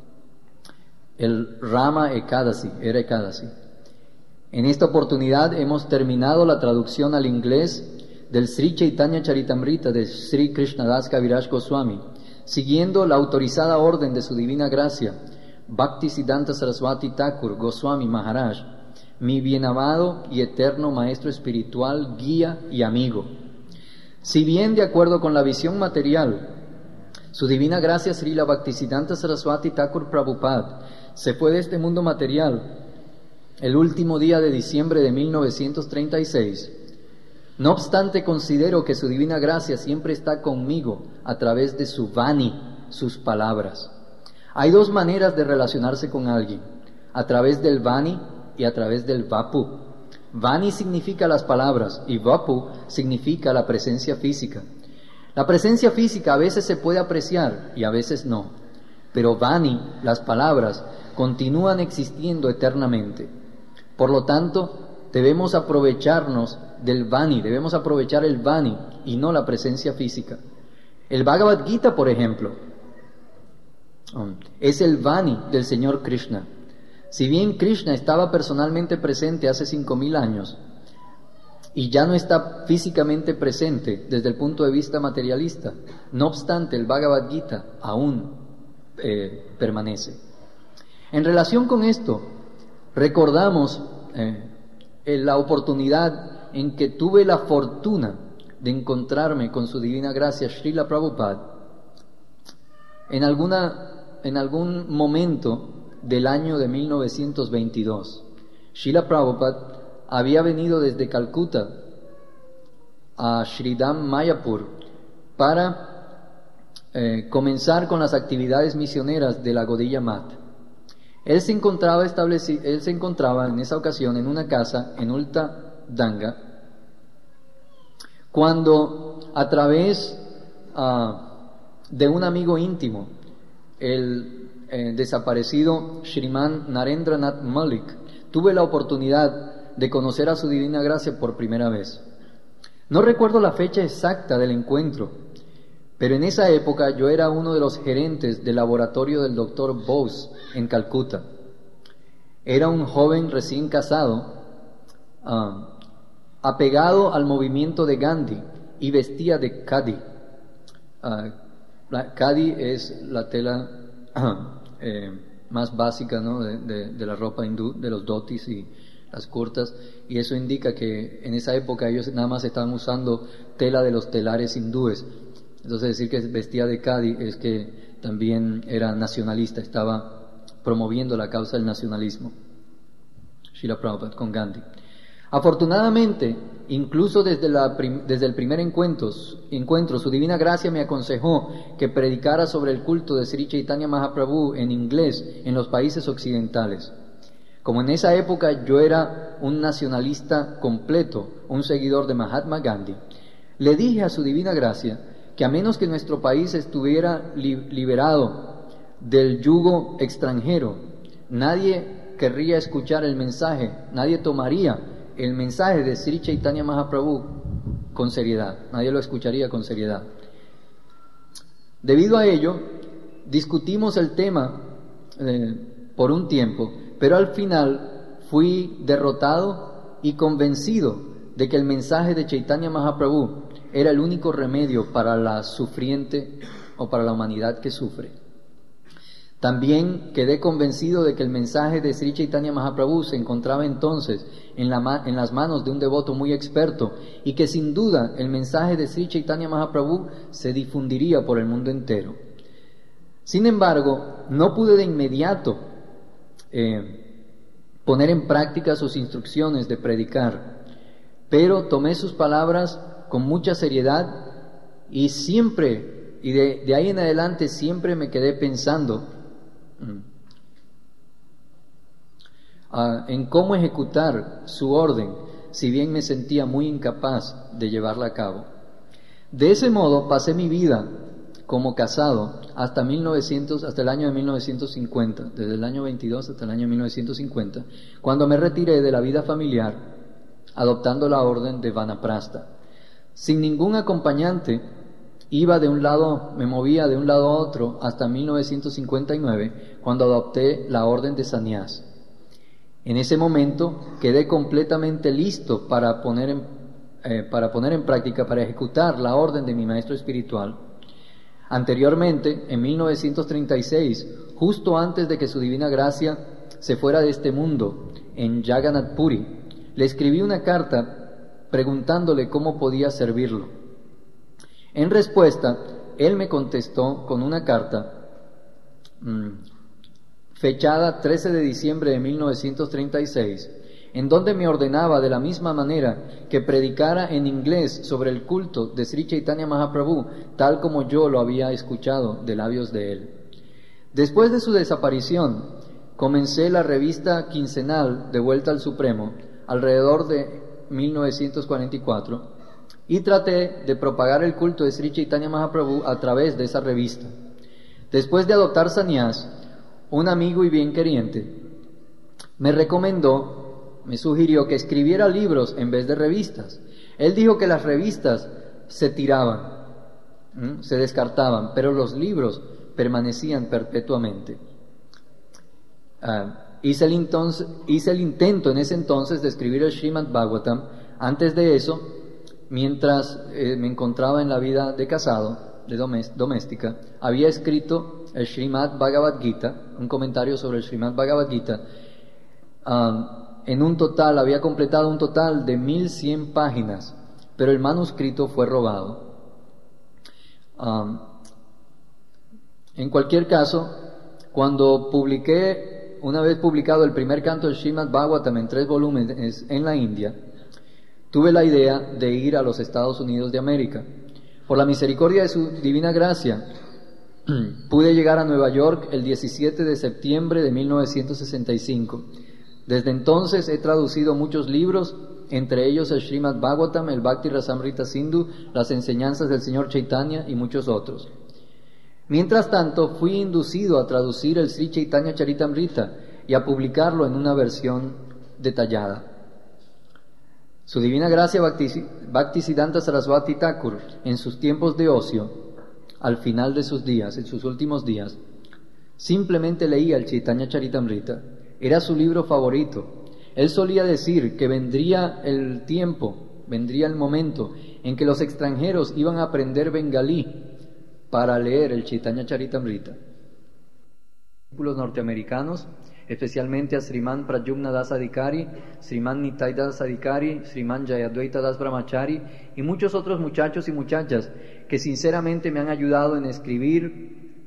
el Rama Ekadasi, era Ekadasi. En esta oportunidad hemos terminado la traducción al inglés del Sri Chaitanya Charitamrita de Sri Krishnadas Kaviraj Goswami, siguiendo la autorizada orden de su divina gracia, Bhaktisiddhanta Saraswati Thakur Goswami Maharaj, mi bienamado y eterno maestro espiritual, guía y amigo. Si bien de acuerdo con la visión material, su divina gracia Srila Bhaktisiddhanta Saraswati Thakur Prabhupada se fue de este mundo material el último día de diciembre de mil novecientos treinta y seis, no obstante considero que su divina gracia siempre está conmigo a través de su Vani, sus palabras. Hay dos maneras de relacionarse con alguien, a través del Vani y a través del Vapu. Vani significa las palabras y Vapu significa la presencia física. La presencia física a veces se puede apreciar y a veces no, pero Vani, las palabras, continúan existiendo eternamente. Por lo tanto, debemos aprovecharnos del Vani, debemos aprovechar el Vani y no la presencia física. El Bhagavad Gita, por ejemplo, es el Vani del Señor Krishna. Si bien Krishna estaba personalmente presente hace cinco mil años y ya no está físicamente presente desde el punto de vista materialista, no obstante el Bhagavad Gita aún eh, permanece. En relación con esto, recordamos eh, la oportunidad en que tuve la fortuna de encontrarme con su divina gracia Srila Prabhupada en alguna en algún momento del año de mil novecientos veintidós. Srila Prabhupada había venido desde Calcuta a Shridham Mayapur para eh, comenzar con las actividades misioneras de la Gaudiya Math. Él se encontraba estableci- él se encontraba en esa ocasión en una casa en Ulta Danga, cuando a través uh, de un amigo íntimo, el eh, desaparecido Shriman Narendranath Malik, tuve la oportunidad de conocer a su divina gracia por primera vez. No recuerdo la fecha exacta del encuentro, pero en esa época yo era uno de los gerentes del laboratorio del doctor Bose en Calcuta. Era un joven recién casado, uh, apegado al movimiento de Gandhi y vestía de khadi. Uh, la khadi es la tela uh, eh, más básica, ¿no?, de, de, de la ropa hindú, de los dhotis y las kurtas, y eso indica que en esa época ellos nada más estaban usando tela de los telares hindúes. Entonces decir que vestía de khadi es que también era nacionalista, estaba promoviendo la causa del nacionalismo, Srila Prabhupada con Gandhi. Afortunadamente, incluso desde, la prim- desde el primer encuentro, encuentro, su divina gracia me aconsejó que predicara sobre el culto de Sri Chaitanya Mahaprabhu en inglés en los países occidentales. Como en esa época yo era un nacionalista completo, un seguidor de Mahatma Gandhi, le dije a su divina gracia que a menos que nuestro país estuviera li- liberado del yugo extranjero, nadie querría escuchar el mensaje, nadie tomaría el mensaje de Sri Chaitanya Mahaprabhu con seriedad, nadie lo escucharía con seriedad. Debido a ello, discutimos el tema eh, por un tiempo, pero al final fui derrotado y convencido de que el mensaje de Chaitanya Mahaprabhu era el único remedio para la sufriente o para la humanidad que sufre. También quedé convencido de que el mensaje de Sri Chaitanya Mahaprabhu se encontraba entonces en, la, en las manos de un devoto muy experto y que sin duda el mensaje de Sri Chaitanya Mahaprabhu se difundiría por el mundo entero. Sin embargo, no pude de inmediato eh, poner en práctica sus instrucciones de predicar, pero tomé sus palabras con mucha seriedad y siempre, y de, de ahí en adelante siempre me quedé pensando Uh, en cómo ejecutar su orden, si bien me sentía muy incapaz de llevarla a cabo. De ese modo pasé mi vida como casado hasta mil novecientos, hasta el año de mil novecientos cincuenta, desde el año veintidós hasta el año mil novecientos cincuenta, cuando me retiré de la vida familiar, adoptando la orden de Vanaprastha. Sin ningún acompañante, iba de un lado, me movía de un lado a otro hasta mil novecientos cincuenta y nueve, cuando adopté la orden de Sannyas. En ese momento quedé completamente listo para poner en, eh, para poner en práctica, para ejecutar la orden de mi maestro espiritual. Anteriormente, en mil novecientos treinta y seis, justo antes de que su divina gracia se fuera de este mundo, en Jagannath Puri, le escribí una carta preguntándole cómo podía servirlo. En respuesta, él me contestó con una carta mmm, fechada trece de diciembre de mil novecientos treinta y seis, en donde me ordenaba de la misma manera que predicara en inglés sobre el culto de Sri Chaitanya Mahaprabhu, tal como yo lo había escuchado de labios de él. Después de su desaparición, comencé la revista quincenal de Vuelta al Supremo, alrededor de mil novecientos cuarenta y cuatro, y traté de propagar el culto de Sri Chaitanya Mahaprabhu a través de esa revista. Después de adoptar Sannyas, un amigo y bien queriente me recomendó, me sugirió que escribiera libros en vez de revistas. Él dijo que las revistas se tiraban, ¿m? se descartaban, pero los libros permanecían perpetuamente. Uh, hice, el entonces, hice el intento en ese entonces de escribir el Srimad Bhagavatam. Antes de eso, mientras eh, me encontraba en la vida de casado, de doméstica, había escrito el Srimad Bhagavad Gita, un comentario sobre el Srimad Bhagavad Gita. Um, en un total, había completado un total de mil cien páginas, pero el manuscrito fue robado. Um, en cualquier caso, cuando publiqué, una vez publicado el primer canto del Srimad Bhagavatam en tres volúmenes en la India, tuve la idea de ir a los Estados Unidos de América. Por la misericordia de su divina gracia, pude llegar a Nueva York el diecisiete de septiembre de mil novecientos sesenta y cinco. Desde entonces he traducido muchos libros, entre ellos el Srimad Bhagavatam, el Bhakti Rasamrita Sindhu, las enseñanzas del Señor Chaitanya y muchos otros. Mientras tanto, fui inducido a traducir el Sri Chaitanya Charitamrita y a publicarlo en una versión detallada. Su divina gracia Bhaktisiddhanta Saraswati Thakur, en sus tiempos de ocio, al final de sus días, en sus últimos días, simplemente leía el Chaitanya Charitamrita. Era su libro favorito. Él solía decir que vendría el tiempo, vendría el momento en que los extranjeros iban a aprender bengalí para leer el Chaitanya Charitamrita. Discípulos norteamericanos, especialmente a Sriman Pradyumna Das Adhikari, Sriman Nitai Das Adhikari, Sriman Jayadvaita Das Brahmachari y muchos otros muchachos y muchachas que sinceramente me han ayudado en escribir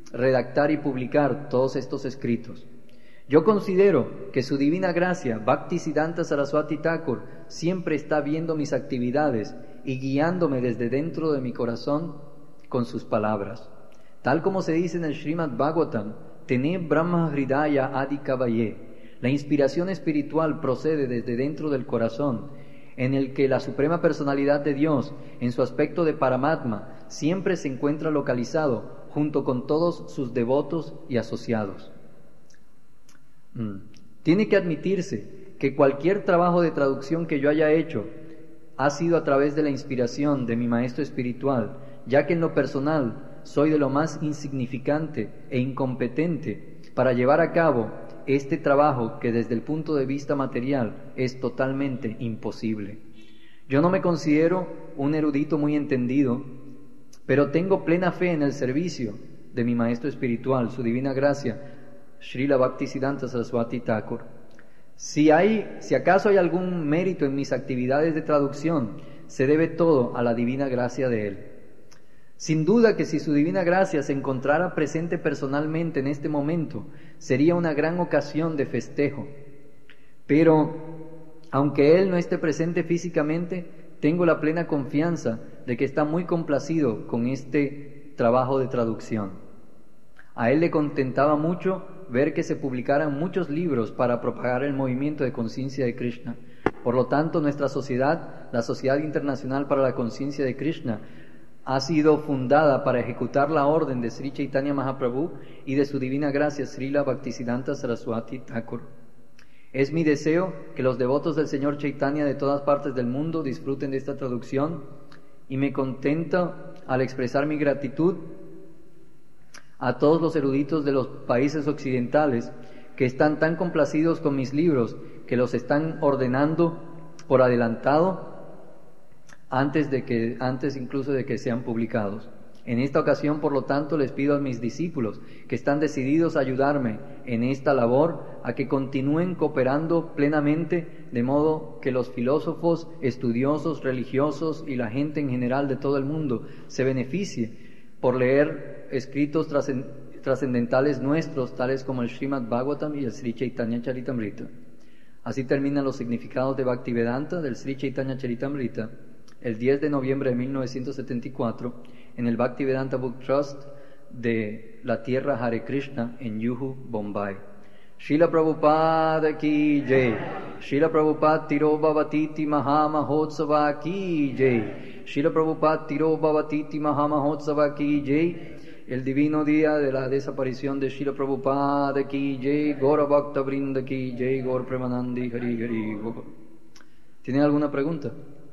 redactar y publicar todos estos escritos. Yo considero que su divina gracia, Bhaktisiddhanta Saraswati Thakur, siempre está viendo mis actividades y guiándome desde dentro de mi corazón con sus palabras. Tal como se dice en el Srimad Bhagavatam, Tene Brahma Hridaya Adi Kavaye, la inspiración espiritual procede desde dentro del corazón, en el que la Suprema Personalidad de Dios, en su aspecto de Paramatma, siempre se encuentra localizado junto con todos sus devotos y asociados. Mm. Tiene que admitirse que cualquier trabajo de traducción que yo haya hecho ha sido a través de la inspiración de mi maestro espiritual, ya que en lo personal soy de lo más insignificante e incompetente para llevar a cabo este trabajo que desde el punto de vista material es totalmente imposible. Yo no me considero un erudito muy entendido, pero tengo plena fe en el servicio de mi maestro espiritual, su divina gracia, Srila Bhaktisiddhanta Saraswati Thakur. Si hay, si acaso hay algún mérito en mis actividades de traducción, se debe todo a la divina gracia de él. Sin duda que si su divina gracia se encontrara presente personalmente en este momento, sería una gran ocasión de festejo. Pero, aunque él no esté presente físicamente, tengo la plena confianza de que está muy complacido con este trabajo de traducción. A él le contentaba mucho ver que se publicaran muchos libros para propagar el movimiento de conciencia de Krishna. Por lo tanto, nuestra sociedad, la Sociedad Internacional para la Conciencia de Krishna, ha sido fundada para ejecutar la orden de Sri Chaitanya Mahaprabhu y de su divina gracia Srila Bhaktisiddhanta Saraswati Thakur. Es mi deseo que los devotos del Señor Chaitanya de todas partes del mundo disfruten de esta traducción, y me contento al expresar mi gratitud a todos los eruditos de los países occidentales que están tan complacidos con mis libros que los están ordenando por adelantado antes de que antes incluso de que sean publicados. En esta ocasión, por lo tanto, les pido a mis discípulos que están decididos a ayudarme en esta labor a que continúen cooperando plenamente, de modo que los filósofos, estudiosos, religiosos y la gente en general de todo el mundo se beneficie por leer escritos trascendentales nuestros, tales como el Srimad Bhagavatam y el Sri Chaitanya Charitamrita. Así terminan los significados de Bhaktivedanta del Sri Chaitanya Charitamrita el diez de noviembre de mil novecientos setenta y cuatro en el Bhaktivedanta Book Trust de la tierra Hare Krishna en Juhu, Bombay. Srila Prabhupada ki jai. Srila Prabhupada Tiro Bhavatiti Mahamahotsava ki jai. Srila Prabhupada Tiro Bhavatiti Mahamahotsava ki jai. El divino día de la desaparición de Srila Prabhupada ki jai. Gaura Bhakta Vrinda ki jai. Gaur Premanandi Hari Hari Gaur. ¿Tienen alguna pregunta?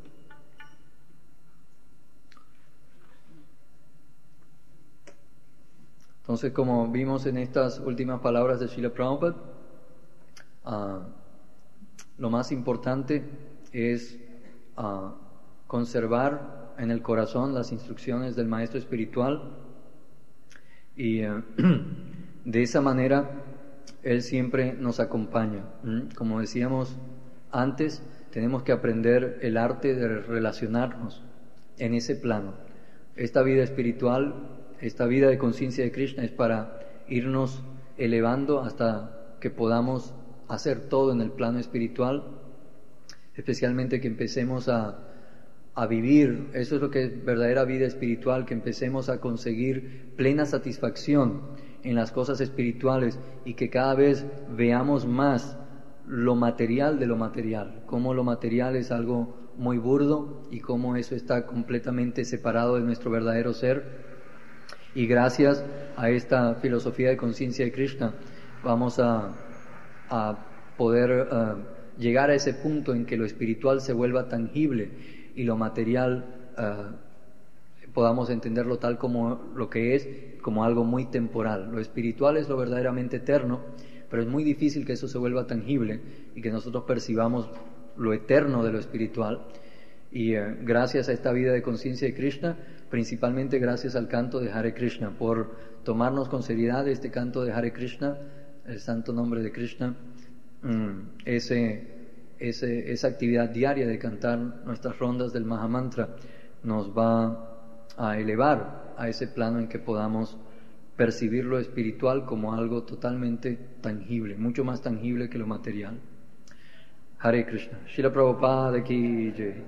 Entonces, como vimos en estas últimas palabras de Srila Prabhupada, uh, lo más importante es uh, conservar en el corazón las instrucciones del Maestro Espiritual, y uh, de esa manera Él siempre nos acompaña. ¿Mm? Como decíamos antes, tenemos que aprender el arte de relacionarnos en ese plano. Esta vida espiritual, esta vida de conciencia de Krishna es para irnos elevando hasta que podamos hacer todo en el plano espiritual, especialmente que empecemos a, a vivir, eso es lo que es verdadera vida espiritual, que empecemos a conseguir plena satisfacción en las cosas espirituales y que cada vez veamos más lo material de lo material, cómo lo material es algo muy burdo y cómo eso está completamente separado de nuestro verdadero ser. Y gracias a esta filosofía de conciencia de Krishna vamos a, a poder uh, llegar a ese punto en que lo espiritual se vuelva tangible y lo material uh, podamos entenderlo tal como lo que es, como algo muy temporal. Lo espiritual es lo verdaderamente eterno, pero es muy difícil que eso se vuelva tangible y que nosotros percibamos lo eterno de lo espiritual. Y uh, gracias a esta vida de conciencia de Krishna, principalmente gracias al canto de Hare Krishna, por tomarnos con seriedad este canto de Hare Krishna, el santo nombre de Krishna, mm, ese, ese, esa actividad diaria de cantar nuestras rondas del Mahamantra nos va a elevar a ese plano en que podamos percibir lo espiritual como algo totalmente tangible, mucho más tangible que lo material. Hare Krishna. Srila Prabhupada ki jai.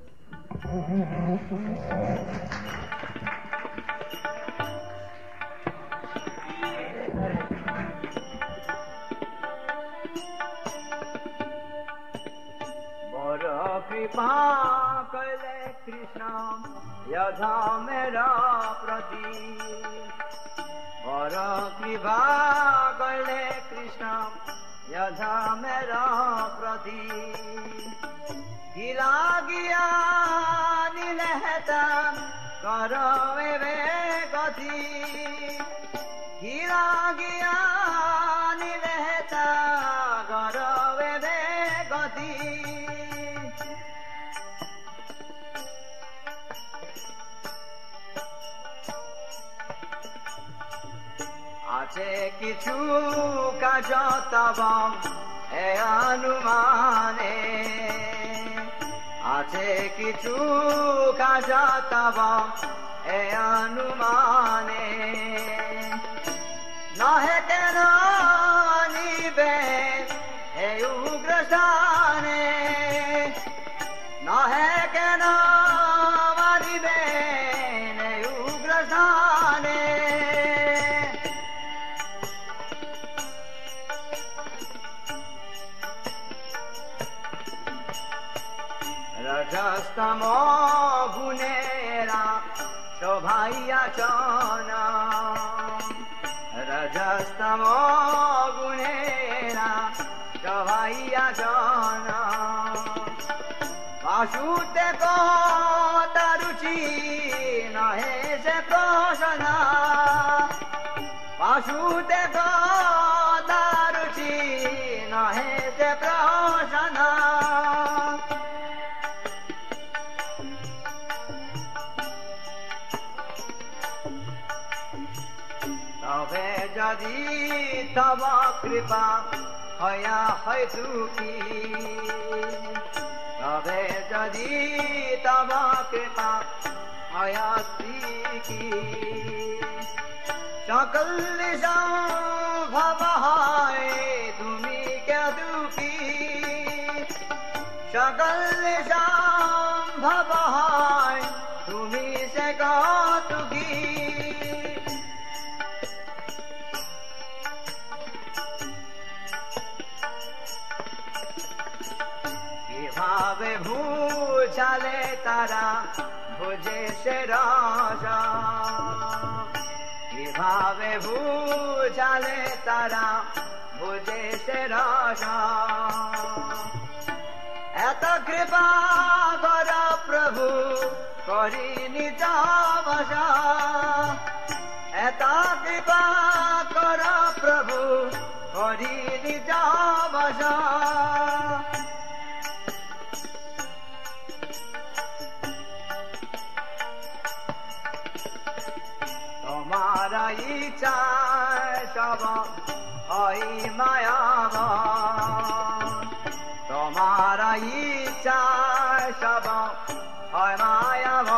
Bora kripa kale Krishna yadha mera prati. Bora kripa kale Krishna yadha mera prati. Gila gyani lehta karo eve gati. Gila gyani lehta karo eve gati. আছে কিছু কাজ তব এ অনুমানে, আছে কিছু কাজ তব এ অনুমানে, নহে কেন নিবে এ উগ্রস্থানে, নহে কেন মারিবে এ উগ্রস্থানে। রজস্তম গুণেরা শোভাইয়াচন, রজস্তম গুণেরা শোভাইয়াচন। বাসুদেব তারুচি নহে সে প্রসন্ন, বাসুদেব তারুচি নহে সে প্রসন্ন। তবে যদি তব কৃপা হয়া হয় দুঃখী, তবে যদি তব কৃপা হয়া দুঃখী, সকল সম্ভব হয় তুমি কে দুঃখী, সকল সম্ভব হয় তুমি সে দুঃখী। কিভাবে বুঝালে তারা বুঝে সে রস, কিভাবে বুঝালে তারা বুঝে সে রস। এত কৃপা কর প্রভু করি নিজ বশ, এত কৃপা কর প্রভু করি নিজ বশ। তোমার ইচ্ছায় সব হয় মায়াব, তোমার ইচ্ছায় সব হয় মায়াব।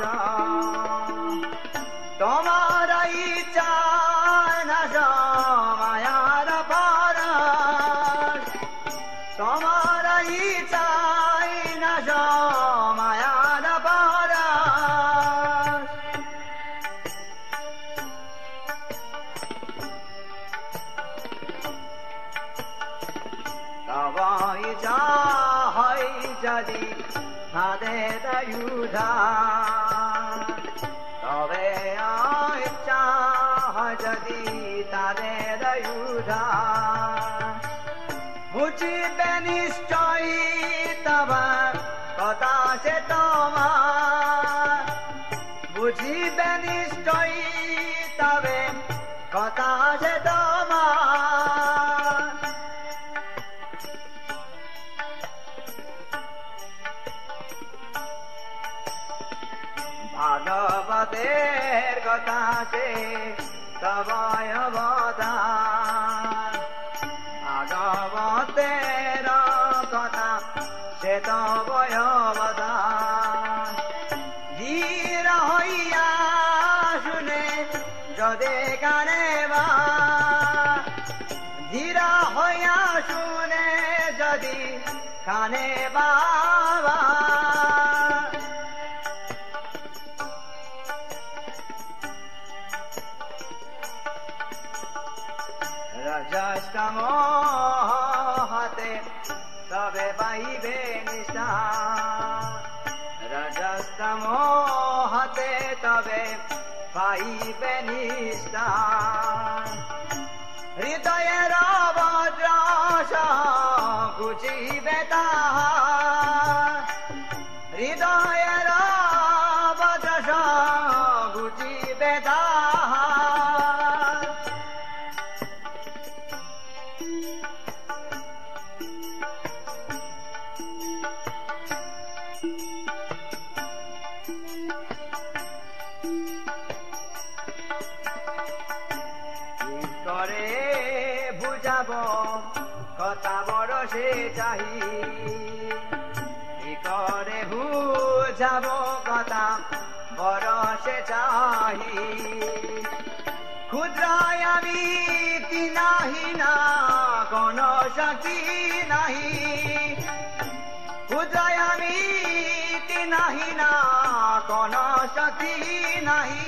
তোমার ইচ্ছায় নাশ মায়ার পরশ, তোমার ইচ্ছায় নাশ মায়ার পরশ। তব ইচ্ছা হয় যদি তাদের উদ্ধার, তবে ইচ্ছা হয় যদি তাদের উদ্ধার। বুঝিবে নিশ্চয় তব কথা সে তোমার, বুঝিবে নিশ্চয় তবে কথা সে তোমার। ভাগবতের কথা সে তবয় অবদান, ভাগবতের কথা সে তবয় অবদান। ধীর হইয়া শুনে যদি গা खाने बाबा रजस्तमो हते तबे पाइबे निष्ठा रजस्तमो हते तबे पाइबे निष्ठा हृदयर वज्राश गुजिबे ताहा हृदयर वज्राश गुजिबे ताहा কথা বরসে চাহি কি করে বুঝাব কথা বরসে চাহি ক্ষুদ্রায় আমি নাহি না কোন শক্তি নাহি ক্ষুদ্রায় আমি নাহি না কোন শক্তি নাহি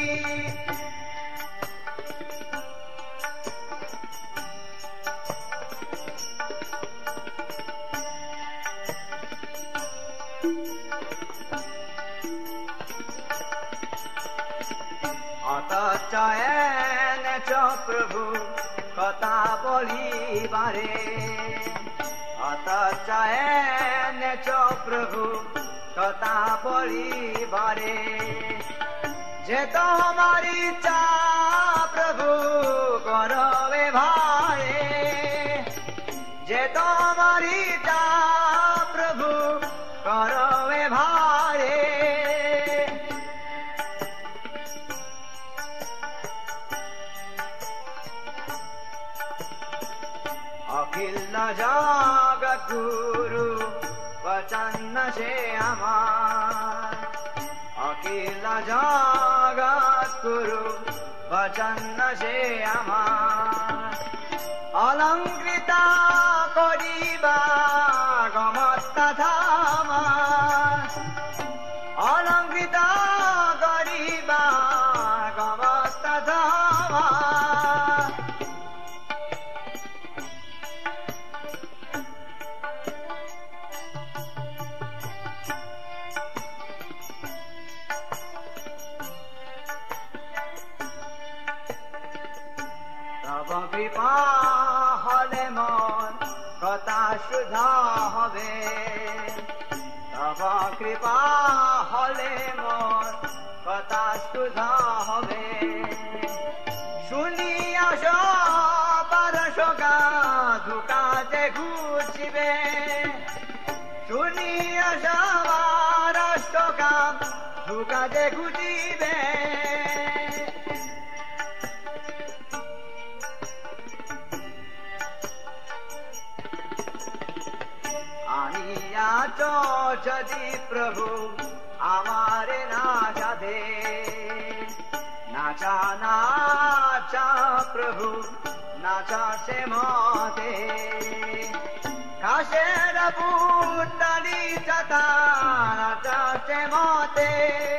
অতচয়ন চ প্রভু কথা বলিবারে অতচয়ন চ প্রভু কথা বলিবারে যে তোমার ইচ্ছা প্রভু করবে ভারে যে তোমার ইচ্ছা প্রভু করবে ভারে अखिल जगत गुरु वचन से हमार अखिल जगत गुरु वचन से हमार अलंकृता करिबा गमत धामार अलंकृता करिबा गमत धामार কৃপা হলে মন কথা শুদ্ধ হবে তব কৃপা হলে মন কথা শুদ্ধ হবে শুনিয়া সবার সগা ধুকাতে ঘুরছিবে শুনিয়া সবার সগা ধুকাতে ঘুরছিবে যদি প্রভু আমারে না যাবে নাচা নাচা প্রভু নাচা সে মতে কাশের বুটালি চাতা নাচা সে মতে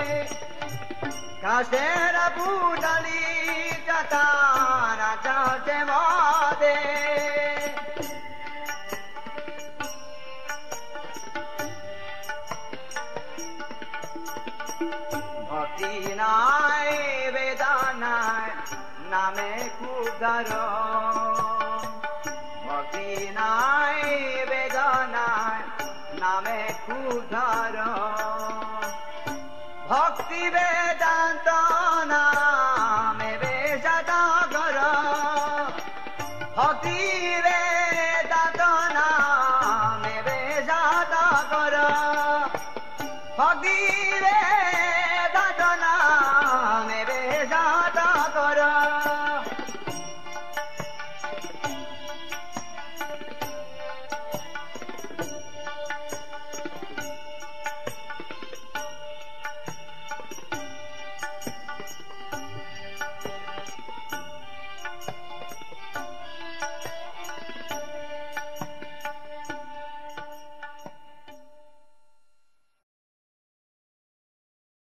কাশের বুটালি চাতা নাচা সে মতে ভক্তি নাই বেদনায় নামে কুদার ভক্তি নাই বেদনায় নামে কুদার ভক্তি বেদান্ত নামে বেশাদগর ভক্তি বেদান্ত নামে বেশাদগর ভক্তি